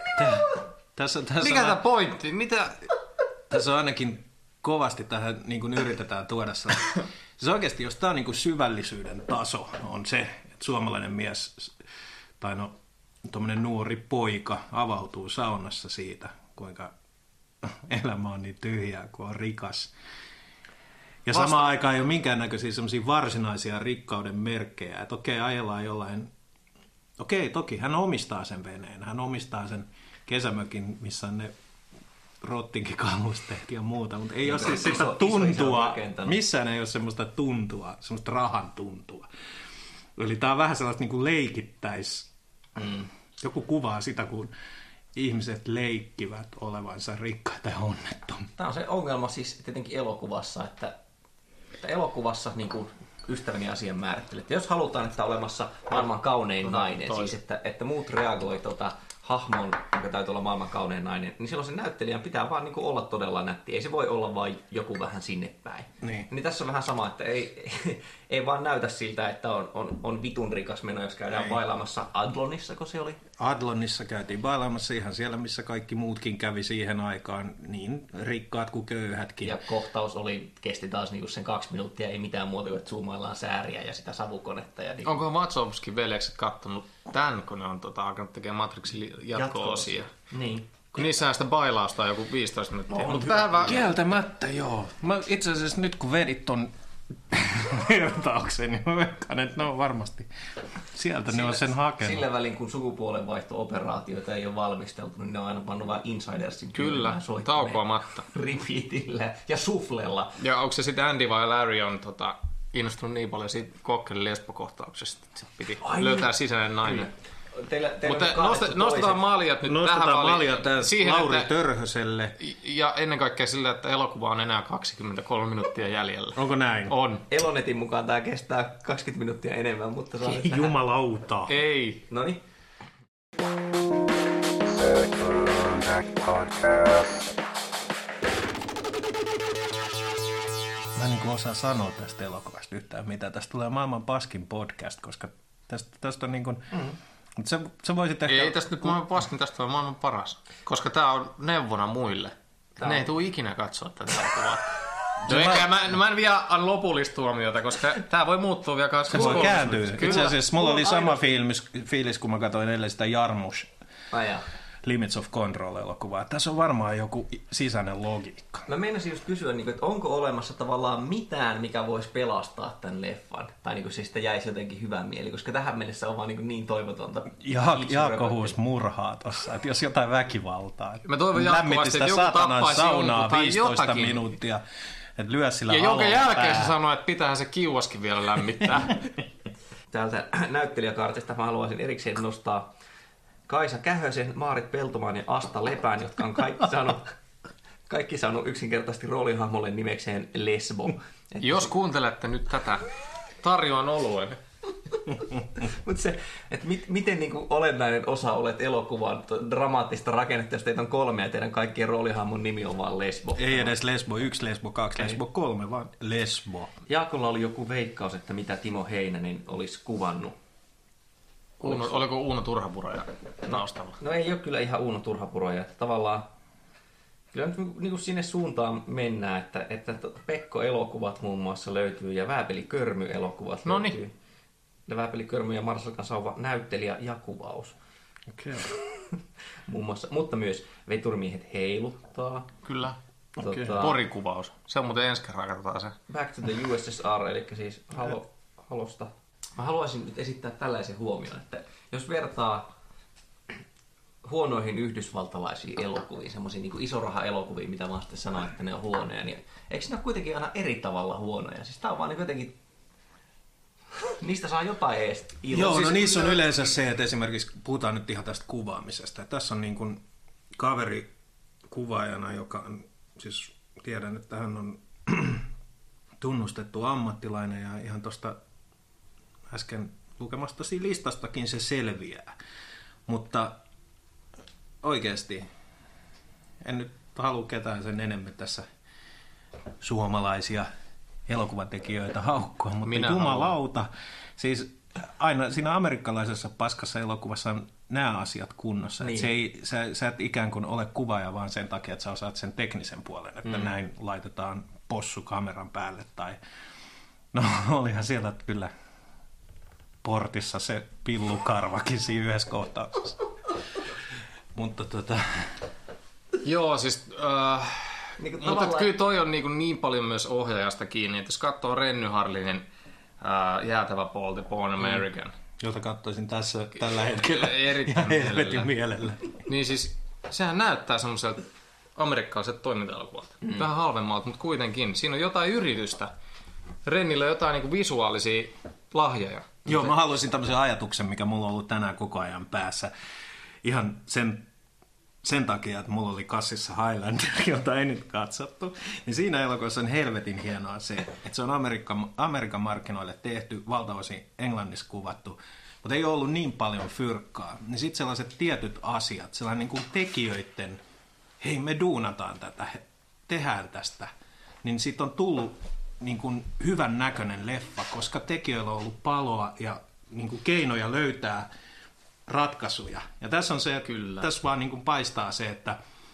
Mikä tämä pointti? Mitä? Tässä on ainakin kovasti tähän niin kuin yritetään tuoda se. Siis oikeasti, jos tämä on niin kuin syvällisyyden taso, on se, että suomalainen mies, tai tuommoinen nuori poika avautuu saunassa siitä, kuinka elämä on niin tyhjää, kun on rikas. Ja samaan aikaan ei ole minkäännäköisiä semmoisia varsinaisia rikkauden merkkejä, että okei, ajellaan jollain... Okei, toki hän omistaa sen veneen, hän omistaa sen kesämökin, missä on ne rottinkikalusteet ja muuta, mutta ei ole siis sitä tuntua, missään ei ole semmoista tuntua, semmoista rahan tuntua. Eli tämä on vähän sellaista niin kuin leikittäis. Joku kuvaa sitä, kun ihmiset leikkivät olevansa rikkaita ja onnettomia. Tämä on se ongelma siis tietenkin elokuvassa, että elokuvassa niin kuin ystäväni asian määrittelee, että jos halutaan, että on olemassa maailman kaunein nainen, siis että muut reagoi hahmon, joka täytyy olla maailman kaunein nainen, niin silloin se näyttelijän pitää vaan niin kuin olla todella nätti. Ei se voi olla vain joku vähän sinne päin. Niin tässä on vähän sama, että ei vaan näytä siltä, että on vitun rikas meno, jos käydään bailaamassa Adlonissa, kun se oli. Adlonissa käytiin bailaamassa ihan siellä, missä kaikki muutkin kävi siihen aikaan, niin rikkaat kuin köyhätkin. Ja kohtaus kesti taas niin sen 2 minuuttia, ei mitään muuta kuin, että zoomaillaan sääriä ja sitä savukonetta. Ja niin. Onko Wachowskin veljekset kattonut tämän, kun ne on alkanut tekemään Matrixin jatko-osia? Niin. Kun niissähän sitä bailausta on joku 15 minuuttia. Kieltämättä, joo. Mä itse asiassa nyt kun vedit ton vertauksen, niin mä veikkaan, että ne on varmasti sieltä ne on sen hakenut. Sillä välin, kun sukupuolenvaihto-operaatioita ei ole valmisteltu, niin ne on aina pannut vaan Insidersin kyllä, taukoamatta. Repeatillä ja suflella. Ja onko se sitten Andy vai Larry on innostunut niin paljon siitä Kokkelin lesbokohtauksesta, että piti löytää sisäinen nainen. Mutta nostetaan maljat nyt tähän maljat siihen, Lauri Törhöselle. Ja ennen kaikkea sillä, että elokuva on enää 23 minuuttia jäljellä. Onko näin? On. Elonetin mukaan tämä kestää 20 minuuttia enemmän, mutta se on jumalauta. Ei. Noniin. Mä en niin osaa sanoa tästä elokuvasta yhtään mitä. Tästä tulee maailman paskin podcast, koska tästä on niin kuin... Se voisit ehkä... Ei tästä nyt maailman paskin, tästä on maailman paras. Koska tää on neuvona muille. Ne ei tule ikinä katsoa tätä elokuvaa. Mä en vielä anna lopullista tuomiota, koska tää voi muuttua vielä kanssa. Se voi kääntyä. Itse asiassa mulla oli sama fiilis, kun mä katsoin eilen sitä Jarmusch Limits of Control-elokuvaa. Tässä on varmaan joku sisäinen logiikka. Mä meinasin just kysyä, että onko olemassa tavallaan mitään, mikä voisi pelastaa tämän leffan? Tai siis sitä jäisi jotenkin hyvä mieli, koska tähän mennessä on vaan niin toivotonta. Jaakko huusi murhaa tossa, että jos jotain väkivaltaa. Mä toivon jatkuvasti, että joku tappaisi saunaa jonkun 15 jotakin. Minuuttia. Että lyö sillä ja jonka jälkeen se sanoi, että pitäähän se kiuaskin vielä lämmittää. Täältä näyttelijäkaartista mä haluaisin erikseen nostaa Kaisa Kähösen, Maarit Peltomaan ja Asta Lepän, jotka on kaikki saanut yksinkertaisesti roolihahmolle nimekseen lesbo. Jos kuuntelette nyt tätä, tarjoan oluen. Mutta se, että miten niinku olennainen osa olet elokuvan dramaattista rakennetta, jos teitä on 3 ja teidän kaikkien roolihahmon nimi on vaan lesbo. Ei edes lesbo 1, lesbo 2, lesbo 3, vaan lesbo. Jaakolla oli joku veikkaus, että mitä Timo Heinänen olisi kuvannut. Oliko Uuno Turhapuroja taustalla? No ei ole kyllä ihan Uuno Turhapuroja. Että tavallaan kyllä nyt niin kuin sinne suuntaan mennään, että Pekko-elokuvat muun muassa löytyy ja Vääpeli Körmy-elokuvat löytyy. Ja Vääpeli Körmy ja Marsalkan sauva näyttelijä ja kuvaus. Okay. Muun muassa, mutta myös Veturimiehet heiluttaa. Kyllä. Okay. Porikuvaus. Se on muuten ensi kerran, katsotaan se. Back to the USSR, eli siis Halosta. Mä haluaisin nyt esittää tällaisen huomion, että jos vertaa huonoihin yhdysvaltalaisiin elokuviin, semmoisiin niin isoraha-elokuviin, mitä mä sitten sanoin, että ne on huonoja, niin eikö ne ole kuitenkin aina eri tavalla huonoja? Siis tää on vaan niin jotenkin... Niistä saa jotain ees iloa. Joo, siis, no niissä on yleensä se, että esimerkiksi puhutaan nyt ihan tästä kuvaamisesta. Tässä on niin kuin kaveri kuvaajana, joka on, siis tiedän, että hän on tunnustettu ammattilainen ja ihan tuosta äsken lukemastasi listastakin se selviää. Mutta oikeasti en nyt halua ketään sen enemmän tässä suomalaisia elokuvatekijöitä haukkua, mutta jumalauta. Siis aina siinä amerikkalaisessa paskassa elokuvassa on nämä asiat kunnossa. Niin. Sä et ikään kuin ole kuvaaja vaan sen takia, että sä osaat sen teknisen puolen, että näin laitetaan possu kameran päälle. Tai... No olihan siellä kyllä portissa se pillukarvakin siinä yhdessä kohtauksessa. Mutta Joo, siis... Niin mutta kyllä toi on niin paljon myös ohjaajasta kiinni, että jos katsoo Renny Harlinin Jäätävä Paul the Born American. Jota katsoisin tässä tällä hetkellä erittäin mielellä. Niin siis sehän näyttää semmoiselta amerikkalaiselta toiminta-elokuvalta. Vähän halvemmalta, mutta kuitenkin. Siinä on jotain yritystä. Rennillä on jotain niin kuin visuaalisia lahjoja. Joo, mä haluaisin tämmöisen ajatuksen, mikä mulla on ollut tänään koko ajan päässä. Ihan sen takia, että mulla oli kassissa Highlander, jota ei nyt katsottu, niin siinä elokuvassa on helvetin hienoa se, että se on Amerikan markkinoille tehty, valtaosin englannissa kuvattu, mutta ei ole ollut niin paljon fyrkkaa. Niin sitten sellaiset tietyt asiat, sellainen niin kuin tekijöiden, hei me duunataan tätä, tehdään tästä, niin siitä on tullut niin kuin hyvän näköinen leffa, koska tekijöillä on ollut paloa ja niin kuin keinoja löytää ratkaisuja. Ja tässä on se, tässä vaan niin kuin paistaa se, että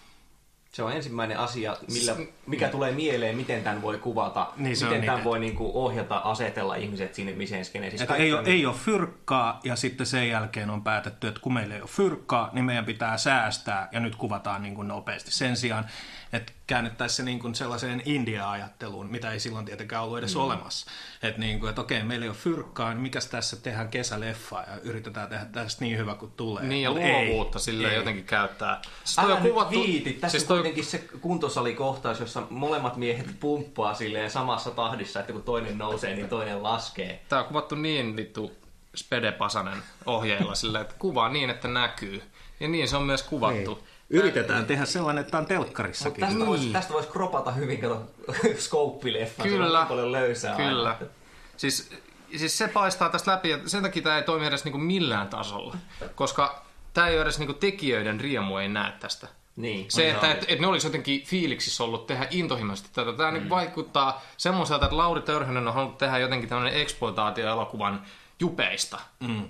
se on ensimmäinen asia, mikä tulee mieleen, miten tämän voi kuvata, niin miten tämän voi niin kuin ohjata, asetella ihmiset sinne, miseen skeneisiin. Ei ole fyrkkaa, ja sitten sen jälkeen on päätetty, että kun meillä ei ole fyrkkaa, niin meidän pitää säästää, ja nyt kuvataan niin kuin nopeasti. Sen sijaan, että käännettäisiin se niin kuin sellaiseen India-ajatteluun, mitä ei silloin tietenkään ollut edes olemassa. Että niin että okei, meillä ei ole fyrkkaa, niin mikäs tässä tehdään kesäleffaa, ja yritetään tehdä tästä niin hyvä kuin tulee. Niin, ja luovuutta silleen jotenkin käyttää. Älä nyt viiti. Tässä siis on kuitenkin se kuntosalikohtaus, jossa molemmat miehet pumppaa silleen samassa tahdissa, että kun toinen nousee, niin toinen laskee. Tää on kuvattu niin vittu Spedepasanen ohjeilla silleen, että kuvaa niin, että näkyy. Ja niin se on myös kuvattu. Niin. Yritetään tehdä sellainen, että on telkkarissakin. Tästä voisi kropata hyvin, kato Scope-leffan. Kyllä, se on paljon löysää. Kyllä. Aina. Siis se paistaa tästä läpi, ja sen takia tämä ei toimi edes niinku millään tasolla. Koska tämä ei ole edes niinku tekijöiden riemu, ei näe tästä. Niin, se, että ne olisi jotenkin fiiliksissä ollut tehdä intohimoisesti tätä. Tämä niin vaikuttaa semmoiselta, että Lauri Törhönen on halunnut tehdä jotenkin tämmöinen eksploitaatioelokuvan jupeista.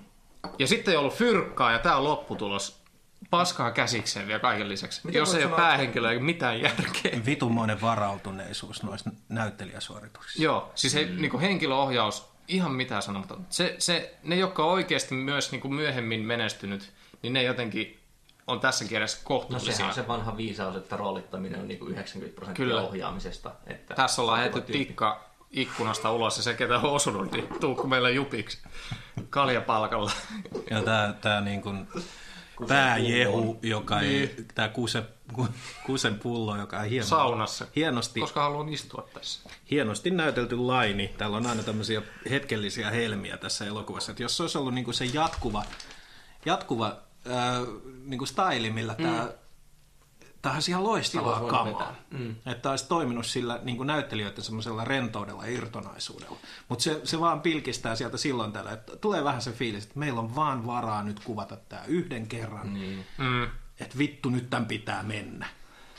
Ja sitten ei ollut fyrkkaa, ja tämä on lopputulos. Paskaa käsikseen vielä kaiken lisäksi. Jos ei ole päähenkilöä, ei mitään järkeä. Vitumoinen varautuneisuus noissa näyttelijäsuorituksissa. Joo, siis niin henkilöohjaus, ihan mitään sanomatta. Ne, jotka on oikeasti myös niin myöhemmin menestynyt, niin ne jotenkin on tässä kirjassa kohtuullisia. No sehän on se vanha viisaus, että roolittaminen on niin 90% ohjaamisesta. Että tässä ollaan heitetty tikka ikkunasta ulos ja se, ketä on osunut, niin tuukko meillä jupiksi kaljapalkalla. Ja tää niin kuin pääjehu, joka ei, tää kusen pullo, joka on saunassa, hienosti, koska haluan istua tässä. Hienosti näytelty laini. Täällä on aina tämmöisiä hetkellisiä helmiä tässä elokuvassa. Että jos se olisi ollut niinku se jatkuva niinku staili, millä tämä on ihan loistavaa kamaa. Että olisi toiminut sillä niin kuin näyttelijöiden semmoisella rentoudella ja irtonaisuudella. Mutta se vaan pilkistää sieltä silloin tällä, että tulee vähän se fiilis, että meillä on vaan varaa nyt kuvata tämä yhden kerran. Että vittu, nyt tämän pitää mennä.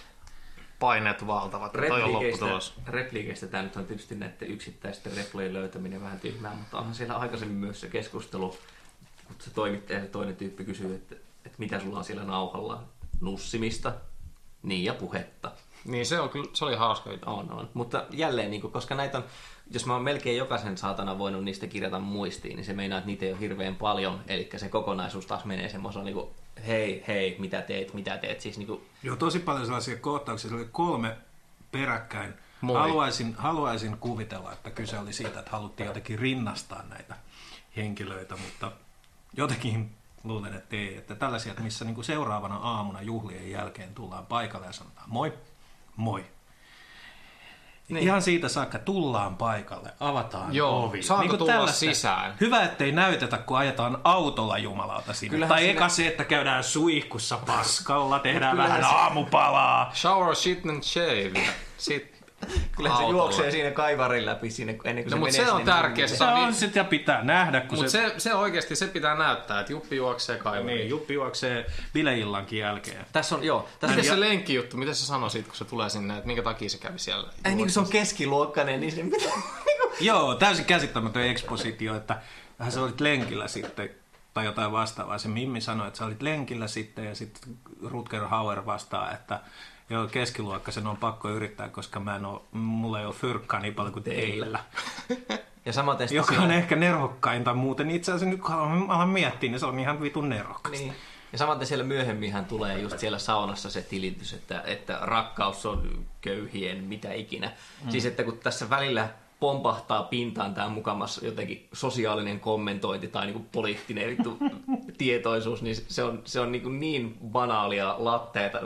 Paineet valtavat. Repliikeistä tämä nyt on tietysti näiden yksittäisten replojen löytäminen vähän tyhmää, mutta onhan siellä aikaisemmin myös se keskustelu Mutta se toimittaja, se toinen tyyppi kysyy, että mitä sulla on siellä nauhalla? Nussimista, niin ja puhetta. Niin se oli hauska. On. Mutta jälleen, niin koska näitä on, jos mä oon melkein jokaisen saatana voinut niistä kirjata muistiin, niin se meinaa, että niitä ei ole hirveän paljon. Eli se kokonaisuus taas menee semmoisella niin kuin, hei, mitä teet. Siis, niin kuin... Joo, tosi paljon sellaisia kohtauksia. Se oli 3 peräkkäin. Haluaisin kuvitella, että kyse oli siitä, että haluttiin jotenkin rinnastaa näitä henkilöitä, mutta jotenkin luulen, että ei. Että tällaisia, missä niin kuin seuraavana aamuna juhlien jälkeen tullaan paikalle ja sanotaan moi. Niin. Ihan siitä saakka tullaan paikalle, avataan ovi. Saanko niin tulla tällaista sisään? Hyvä, ettei näytetä, kun ajetaan autolla jumalauta sinne. Kyllähän tai eka se, että käydään suihkussa paskalla, tehdään vähän aamupalaa. Shower, shit and shave. Kyllä se juoksee siinä kaivarin läpi sinne, ennen kuin se menee se on tärkeä. Se on sitä pitää nähdä. Mutta se oikeasti se pitää näyttää, että Juppi juoksee kaivariin. Niin, Juppi juoksee bileillankin jälkeen. Tässä on, joo. Miten se lenkkijuttu, mitä sä sanoisit, kun se tulee sinne, että minkä takia se kävi siellä? Ei niin kuin se on keskiluokkainen, niin se pitää... Joo, täysin käsittämätön ekspositio, että vähän sä olit lenkillä sitten, tai jotain vastaavaa. Se Mimmi sanoi, että sä olit lenkillä sitten, ja sitten Rutger Hauer vastaa, että joo, keskiluokkaisen on pakko yrittää, koska mulla ei ole fyrkkaa niin paljon kuin teillä. Ja samaten joka on ehkä nerokkainta muuten. Itse asiassa nyt kun alan miettiä, niin se on ihan vitun nerokasta. Niin. Ja samaten siellä myöhemminhän tulee just siellä saunassa se tilitys, että rakkaus on köyhien mitä ikinä. Siis että kun tässä välillä pompahtaa pintaan tämä mukamas jotenkin sosiaalinen kommentointi tai niinku poliittinen tietoisuus, niin se on niin banaalia latteita.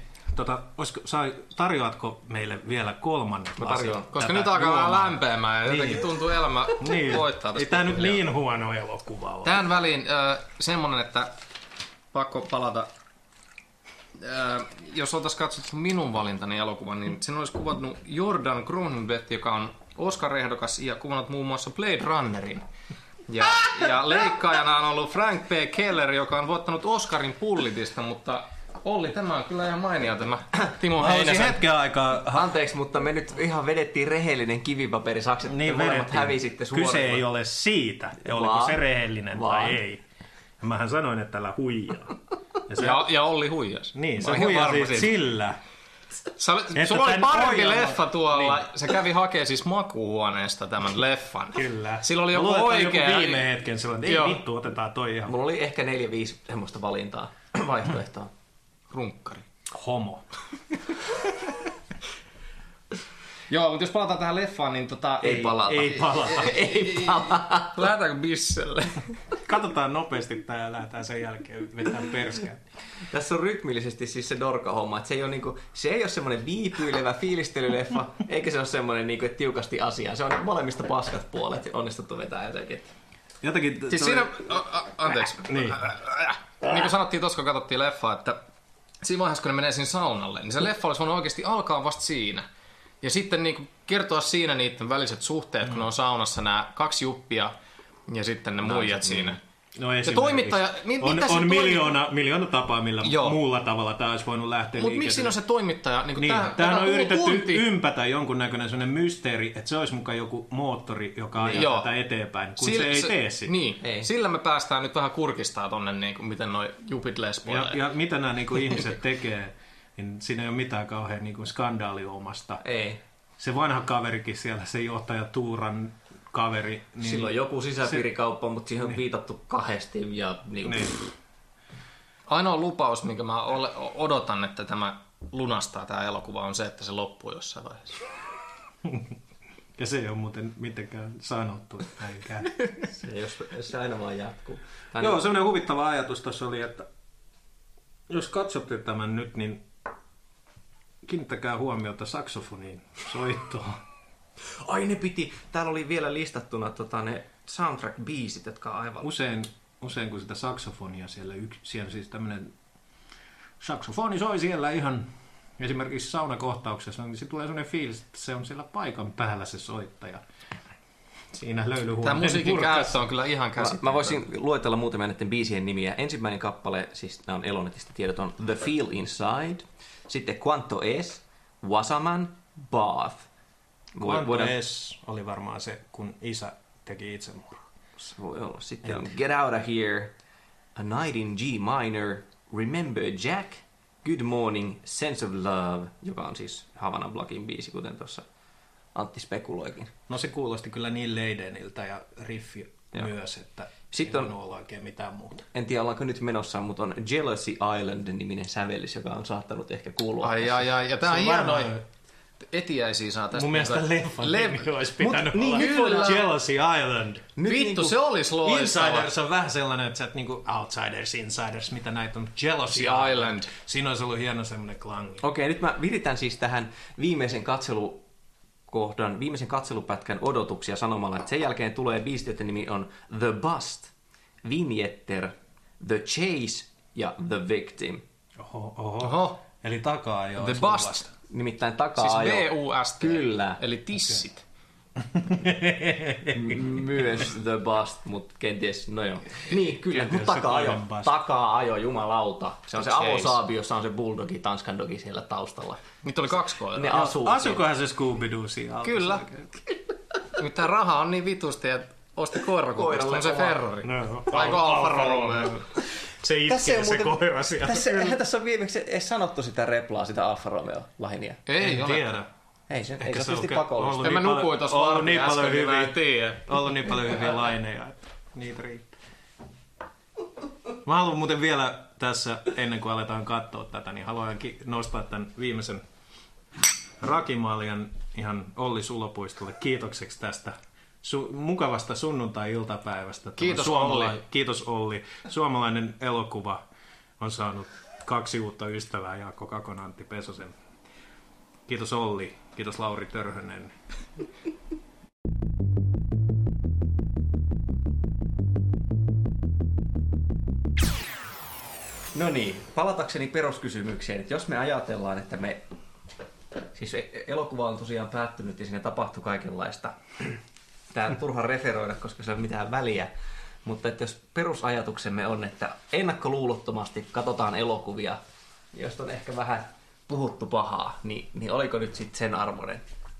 Tarjoatko meille vielä 3. lasin? Koska nyt alkaa vähän lämpeämään ja jotenkin tuntuu elämä voittaa. Ei tämä nyt niin huono elokuva ole. Tähän väliin semmonen, että pakko palata. Jos oltaisiin katsottu minun valintani elokuvan, niin sen olisi kuvannut Jordan Cronenberg, joka on Oscar-ehdokas ja kuvannut muun muassa Blade Runnerin. Ja leikkaajana on ollut Frank P. Keller, joka on voittanut Oscarin Pullitista, mutta Olli, tämä on kyllä ihan mainio tämä Timo Heinäsen. Hetken aikaa... Anteeksi, mutta me nyt ihan vedettiin rehellinen kivipaperisakset, että niin molemmat hävisitte suoraan. Kyse ei ole siitä, oliko se rehellinen vai ei. Ja mähän sanoin, että älä huijaa. Ja Olli huijasi. Niin, se huijasi sillä. Sulla oli parempi leffa tuolla. Niin. Se kävi hakemaan siis makuuhuoneesta tämän leffan. Kyllä. Sillä oli joku oikea... Joku viime hetken silloin, ei vittu, otetaan toi ihan. Mulla oli ehkä 4-5 semmoista vaihtoehtoa. Runkkari. Homo. Joo, mutta jos palataan tähän leffaan, niin Ei palata. Lähdetäänkö bisselle? Katsotaan nopeasti tää ja lähdetään sen jälkeen vetään perskään. Tässä on rytmillisesti siis se dorka-homma, että se ei ole semmoinen viipyilevä fiilistelyleffa, eikä se ole semmoinen niinku, että tiukasti asiaan. Se on molemmista paskat puolet onnistuttu vetää jotenkin. Siis siinä... Anteeksi. Niin kuin sanottiin tuossa, kun katsottiin leffaa, että siinä vaiheessa, kun ne menee sinne saunalle, niin se leffa olisi voinut oikeasti alkaa vasta siinä. Ja sitten niin kertoa siinä niiden väliset suhteet, kun ne on saunassa nämä 2 juppia ja sitten ne muijat siinä. No se toimittaja... On miljoona tapaa, millä muulla tavalla tämä olisi voinut lähteä liikenteen. Mutta miksi siinä on se toimittaja? Tähän on yritetty ympätä jonkunnäköinen sellainen mysteeri, että se olisi mukaan joku moottori, joka ajaa tätä eteenpäin, kun se ei tee sitä. Niin, sillä me päästään nyt vähän kurkistaa tonne, niin miten noi jupit lesboilee. Ja mitä nämä ihmiset tekee, niin siinä ei ole mitään kauhean skandaaliomasta. Ei. Se vanha kaverikin siellä, se johtaja Tuuran kaveri. Niin sillä on joku sisäpiirikauppa, mutta siihen on viitattu 2 ja Ainoa lupaus, minkä mä odotan, että tämä lunastaa tämä elokuva, on se, että se loppuu jossain vaiheessa. Ja se ei ole muuten mitenkään sanottu näinkään. Se aina vaan jatkuu. Joo, semmoinen huvittava ajatus tuossa oli, että jos katsotte tämän nyt, niin kiinnittäkää huomiota saksofoniin soittoon. Ai ne piti, täällä oli vielä listattuna ne soundtrack-biisit, jotka on aivan... Usein kun sitä saksofonia siellä siis tämmöinen saksofoni soi siellä ihan esimerkiksi saunakohtauksessa, niin se tulee sellainen fiilis, että se on siellä paikan päällä se soittaja. Siinä löylyhuoneen. Tämä musiikin käyttö on kyllä ihan käsittämätöntä. Mä voisin luetella muutamia näiden biisien nimiä. Ensimmäinen kappale, siis nämä on Elonetista tiedot, on The Feel Inside, sitten Quanto Es, Wasserman, Bath. Quanto Es oli varmaan se, kun isä teki itsemurhaa. Se voi olla. Sitten on Get Out of Here, A Night in G Minor, Remember Jack, Good Morning, Sense of Love, joka on siis Havana Blockin biisi, kuten tuossa Antti spekuloikin. No se kuulosti kyllä niin Leideniltä ja riffi myös, että sitten ei olla oikein mitään muuta. En tiedä, ollaanko nyt menossa, mutta on Jealousy Island-niminen sävellys, joka on saattanut ehkä kuulua. Ai, ja tää on hienoa. Etiäisiä saa tästä. Mun mielestä leffan olisi pitänyt olla kyllä. Jealousy Island. Nyt vittu, se olisi loistava. Insiders on vähän sellainen, että sä et niinku Outsiders, Insiders, mitä näitä on. Jealousy Island. Siinä olisi ollut hieno semmoinen klangi. Okei, nyt mä viritän siis tähän viimeisen katselupätkän odotuksia sanomalla, että sen jälkeen tulee biisi, joten nimi on The Bust, Vignetter, The Chase ja The Victim. Oho. Eli takaa jo. The Bust. Nimittäin takaa siis B-U-S-T. Kyllä. Eli tissit. Myös The Bust, mutta kenties, no joo. Niin, kyllä, mutta takaa-ajo, jumalauta. Se on se avosaabi, jossa on se bulldogi, tanskan dogi siellä taustalla. Nyt oli 2 koiraa. Ne asuu. Asukohan se Scooby-Doo siinä? Kyllä. Nyt tää raha on niin vitusti, että osti koirakupista. On se Ferrari. No. Vaiko Alfa Romeo? Se itkee se koira siellä. Eihän tässä ole viimeksi edes sanottu sitä replaa, sitä Alfa Romeo lahinia. En tiedä. Ei se tietysti pakollista. En mä nukuin tossa vartin äsken, niin mä en tiedä. Ollut niin paljon hyviä laineja, että niitä riittää. Mä haluan muuten vielä tässä, ennen kuin aletaan katsoa tätä, niin haluan nostaa tämän viimeisen Rakimaljan ihan Olli Sulopuistolle kiitokseksi tästä mukavasta sunnuntai-iltapäivästä. Kiitos Olli. Kiitos Olli. Suomalainen elokuva on saanut 2 uutta ystävää, Jaakko Kakon, Antti Pesosen. Kiitos Olli. Kiitos Lauri Törhönen. No niin, palatakseni peruskysymykseen, että jos me ajatellaan, että siis elokuva on tosiaan päättynyt ja siinä tapahtui kaikenlaista. Tää on turha referoida, koska se ei ole mitään väliä. Mutta että jos perusajatuksemme on, että ennakkoluulottomasti katsotaan elokuvia, joista on ehkä vähän puhuttu pahaa, niin oliko nyt sitten sen arvoinen?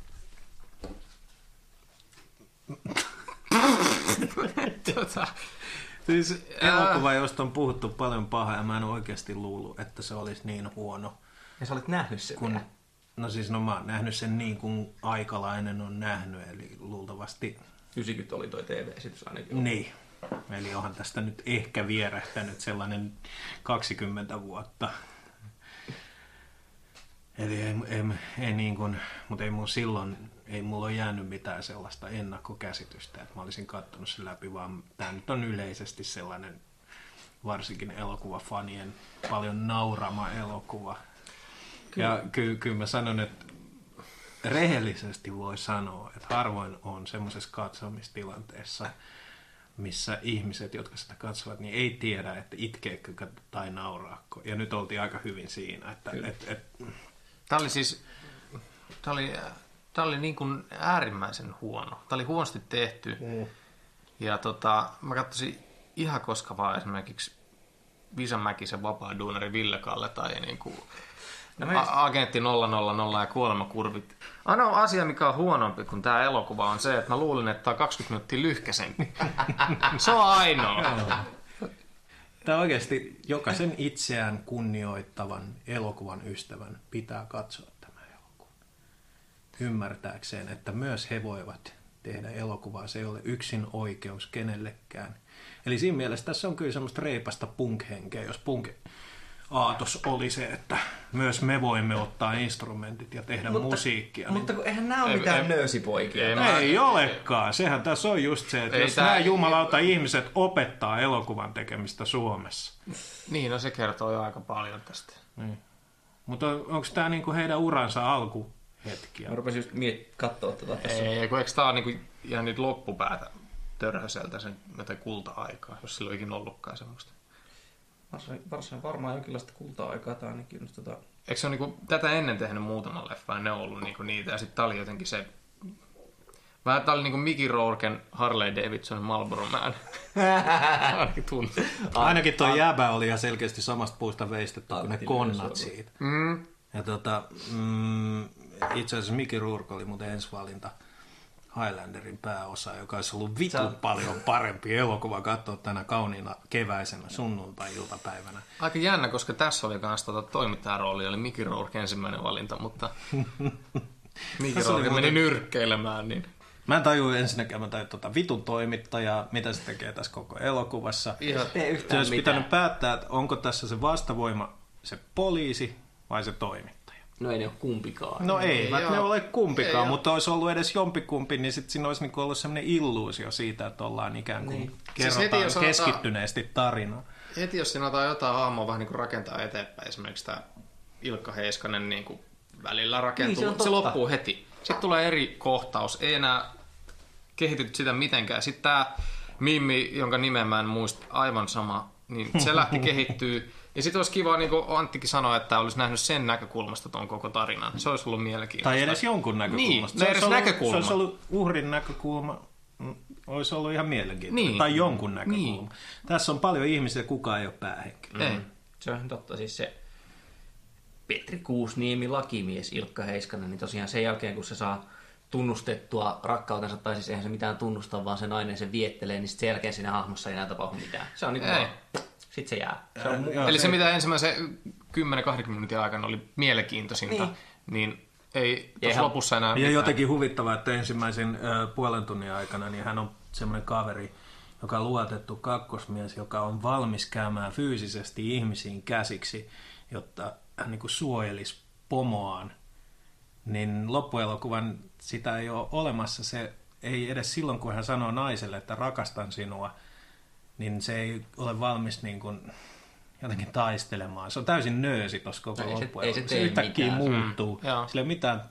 Siis elokuva, josta on puhuttu paljon pahaa, ja mä en oikeasti luullut, että se olisi niin huono. Ja sä olit nähnyt sen No mä oon nähnyt sen niin kuin aikalainen on nähnyt, eli luultavasti 90 oli toi TV-esitys ainakin. Niin. Eli onhan tästä nyt ehkä vierähtänyt sellainen 20 vuotta. Eli ei niin kuin, mutta ei mulla silloin, ei mulla ole jäänyt mitään sellaista ennakkokäsitystä, että mä olisin katsonut sen läpi, vaan tämä nyt on yleisesti sellainen, varsinkin elokuvafanien paljon naurama elokuva. Kyllä. Ja kyllä mä sanon, että rehellisesti voi sanoa, että harvoin on semmoisessa katsomistilanteessa, missä ihmiset, jotka sitä katsovat, niin ei tiedä, että itkeekö tai nauraako. Ja nyt oltiin aika hyvin siinä. Tämä oli siis, tämä oli niin kuin äärimmäisen huono. Tämä oli huonosti tehty. Ja mä katsoisin ihan koska vaan esimerkiksi Visa Mäkisen Vapaa duunari Ville Kalle tai niin kuin Agentti 000 ja Kuolemakurvit. Ainoa asia, mikä on huonompi kuin tämä elokuva, on se, että mä luulin, että tämä on 20 minuuttia lyhkäisempi. Se on ainoa. Tämä oikeasti jokaisen itseään kunnioittavan elokuvan ystävän pitää katsoa tämä elokuva. Ymmärtääkseen, että myös he voivat tehdä elokuvaa. Se ei ole yksin oikeus kenellekään. Eli siinä mielessä tässä on kyllä semmoista reipasta punk-henkeä, jos punk-aatos oli se, että myös me voimme ottaa instrumentit ja tehdä musiikkia. Mutta eihän nämä ole mitään nöösipoikia. Ei olekaan. Sehän tässä on just se, että jos nämä jumalauta ihmiset opettaa elokuvan tekemistä Suomessa. Niin, no se kertoo jo aika paljon tästä. Niin. Mutta onko tämä niinku heidän uransa alkuhetkiä? Mä rupesin just katsoa tätä tässä. Ei, kun eikö tämä ole niinku ihan nyt loppupäätä Törhöseltä sen jotain kulta-aikaa, jos sillä on ikinä ollutkaan semmoista. Varmaan jonkinlaista kulta-aikaa tai ainakin. Eikö se ole niinku tätä ennen tehnyt muutaman leffan, ne on ollut niinku niitä, ja sitten tää oli jotenkin se... Vähän tää oli niinku Mickey Rourken Harley Davidson Marlboro Man. Ainakin tuntuu. Ainakin tuo jäbä oli ihan selkeästi samasta puusta veistetty kuin ne konnat siitä. Ja itse asiassa Mickey Rourke oli muuten ensivalinta Highlanderin pääosa, joka olisi ollut vitun paljon parempi elokuva katsoa tänä kauniina keväisenä sunnuntai-iltapäivänä. Aika jännä, koska tässä oli myös toimittajan rooli, oli Mickey Rourke ensimmäinen valinta, mutta Mickey Rourke meni nyrkkeilemään. Niin. Mä en tajua ensinnäkään, vitun toimittajaa, mitä se tekee tässä koko elokuvassa. Se olisi pitänyt päättää, että onko tässä se vastavoima se poliisi vai se toimittaja. No ei ne ole kumpikaan. No eivät ne ole kumpikaan, mutta olisi ollut edes jompikumpi, niin sitten siinä olisi ollut sellainen illuusio siitä, että ollaan ikään kuin kerrotaan siis keskittyneesti tarinaa. Heti jos siinä otetaan jotain hahmoa vähän niin kuin rakentaa eteenpäin, esimerkiksi tämä Ilkka Heiskanen niin kuin välillä rakentuu, niin se loppuu heti. Sitten tulee eri kohtaus, ei enää kehityt sitä mitenkään. Sitten tämä Mimmi, jonka nimen mä en muista, aivan sama, niin se lähti kehittyy. Ja sitten olisi kiva, niin kuin Anttikin sanoi, että olisi nähnyt sen näkökulmasta tuon koko tarinan. Se olisi ollut mielenkiintoista. Tai edes jonkun näkökulmasta. Niin, edes näkökulma. Se olisi ollut uhrin näkökulma. Olisi ollut ihan mielenkiintoista. Niin. Tai jonkun näkökulma. Niin. Tässä on paljon ihmisiä, kukaan ei ole päähenkilö. Se on totta. Siis se Petri Kuusniemi, lakimies Ilkka Heiskanen, niin tosiaan sen jälkeen, kun se saa tunnustettua rakkautensa, tai siis eihän se mitään tunnusta, vaan se nainen sen viettelee, niin sen jälkeen siinä hahmossa ei enää tapahdu mitään. Se on niin kuin sitten se jää. Eli se, mitä ensimmäisen 10-20 minuutin aikana oli mielenkiintoisinta, niin ei tuossa lopussa enää mitään. Ja jotenkin huvittavaa, että ensimmäisen puolen tunnin aikana niin hän on semmoinen kaveri, joka on luotettu kakkosmies, joka on valmis käymään fyysisesti ihmisiin käsiksi, jotta hän niin kuin suojelisi pomoaan. Niin loppuelokuvan sitä ei ole olemassa. Se ei edes silloin, kun hän sanoo naiselle, että rakastan sinua, niin se ei ole valmis niin kuin jotenkin taistelemaan. Se on täysin nöösi tuossa koko loppuelokuvan. Se yhtäkkiä muuttuu. Sillä mitään,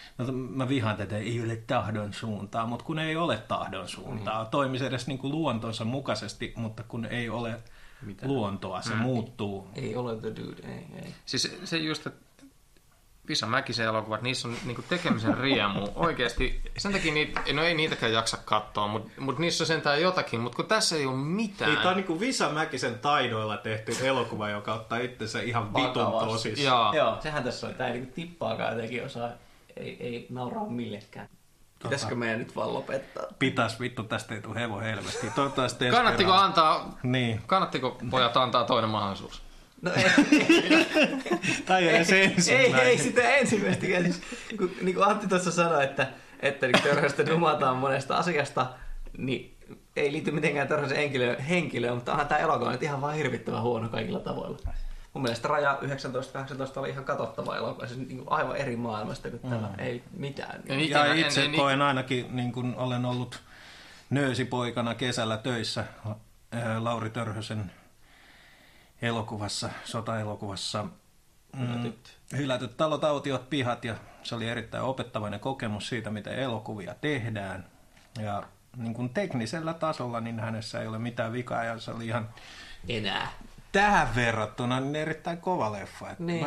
mä vihaan tätä, ei ole tahdon suuntaa, mutta kun ei ole tahdon suuntaa. Toimisi edes niin kuin luontonsa mukaisesti, mutta kun ei ole luontoa, se muuttuu. Ei ole the dude, ei. Siis se just, että Visa Mäkisen elokuvat, niissä on niinku tekemisen riemu. Oikeasti, sen takia ei niitäkään jaksa katsoa, mutta niissä on sentään jotakin, mutta kun tässä ei ole mitään. Tämä on niinku Visa Mäkisen taidoilla tehty elokuva, joka ottaa itsensä ihan vitun tosissaan. Joo, sehän tässä on. Tämä ei niinku tippaakaan jotenkin osaa, ei nauraa millekään. Pitäisikö meidän nyt vaan lopettaa? Pitäis vittu, tästä ei tule hevon helvesti. Kannattiko pojat antaa toinen mahdollisuus? No ei. Tai edes ensimmäinen. Ei sitä ensimmäistäkään. Siis, niin kuin Antti tuossa sanoi, että Törhöstä numataan monesta asiasta, niin ei liity mitenkään Törhösen henkilöön, mutta onhan tämä elokuva nyt ihan vaan hirvittävän huono kaikilla tavoilla. Mun mielestä Raja 1918 oli ihan katsottava elokuva, siis niin kuin aivan eri maailmasta kuin tämä, ei mitään. Ja itse koen ainakin, niin kuin olen ollut nöösipoikana kesällä töissä Lauri Törhösen elokuvassa, sotaelokuvassa, Hylätyt talot, autiot, pihat, ja se oli erittäin opettavainen kokemus siitä, miten elokuvia tehdään. Ja niin kuin teknisellä tasolla niin hänessä ei ole mitään vikaa, ja se oli ihan enää tähän verrattuna niin erittäin kova leffa. Niin.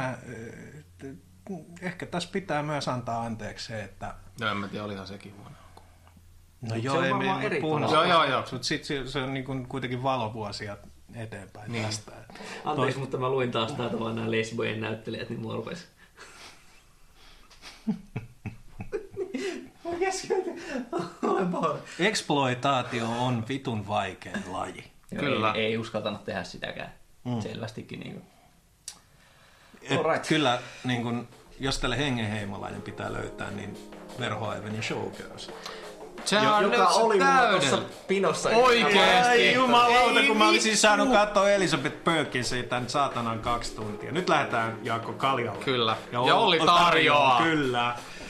Ehkä tässä pitää myös antaa anteeksi se, että no en mä tiedä, olihan sekin huono. No joo, ei me puhunut. Joo. Mutta sitten se on niin kuin kuitenkin valovuosia eteenpäin niin tästä. Anteeksi, mutta mä luin taas täältä vaan nämä lesbojen näyttelijät, niin mua rupesi. Exploitaatio on vitun vaikea laji. Kyllä. Ei uskaltanut tehdä sitäkään. Selvästikin. Niin kyllä, niin kun, jos tälle hengenheimolainen pitää löytää, niin Verhoevenin Showgirls. Joka oli mulla tuossa pinossa. Oikeesti. Ai jumalauta, kun mä olisin saanut katsoa Elizabeth Perkinsia tän saatanan 2 tuntia. Nyt lähdetään Jaakko Kaljalle. Kyllä. Ja Olli tarjoaa. Kyllä.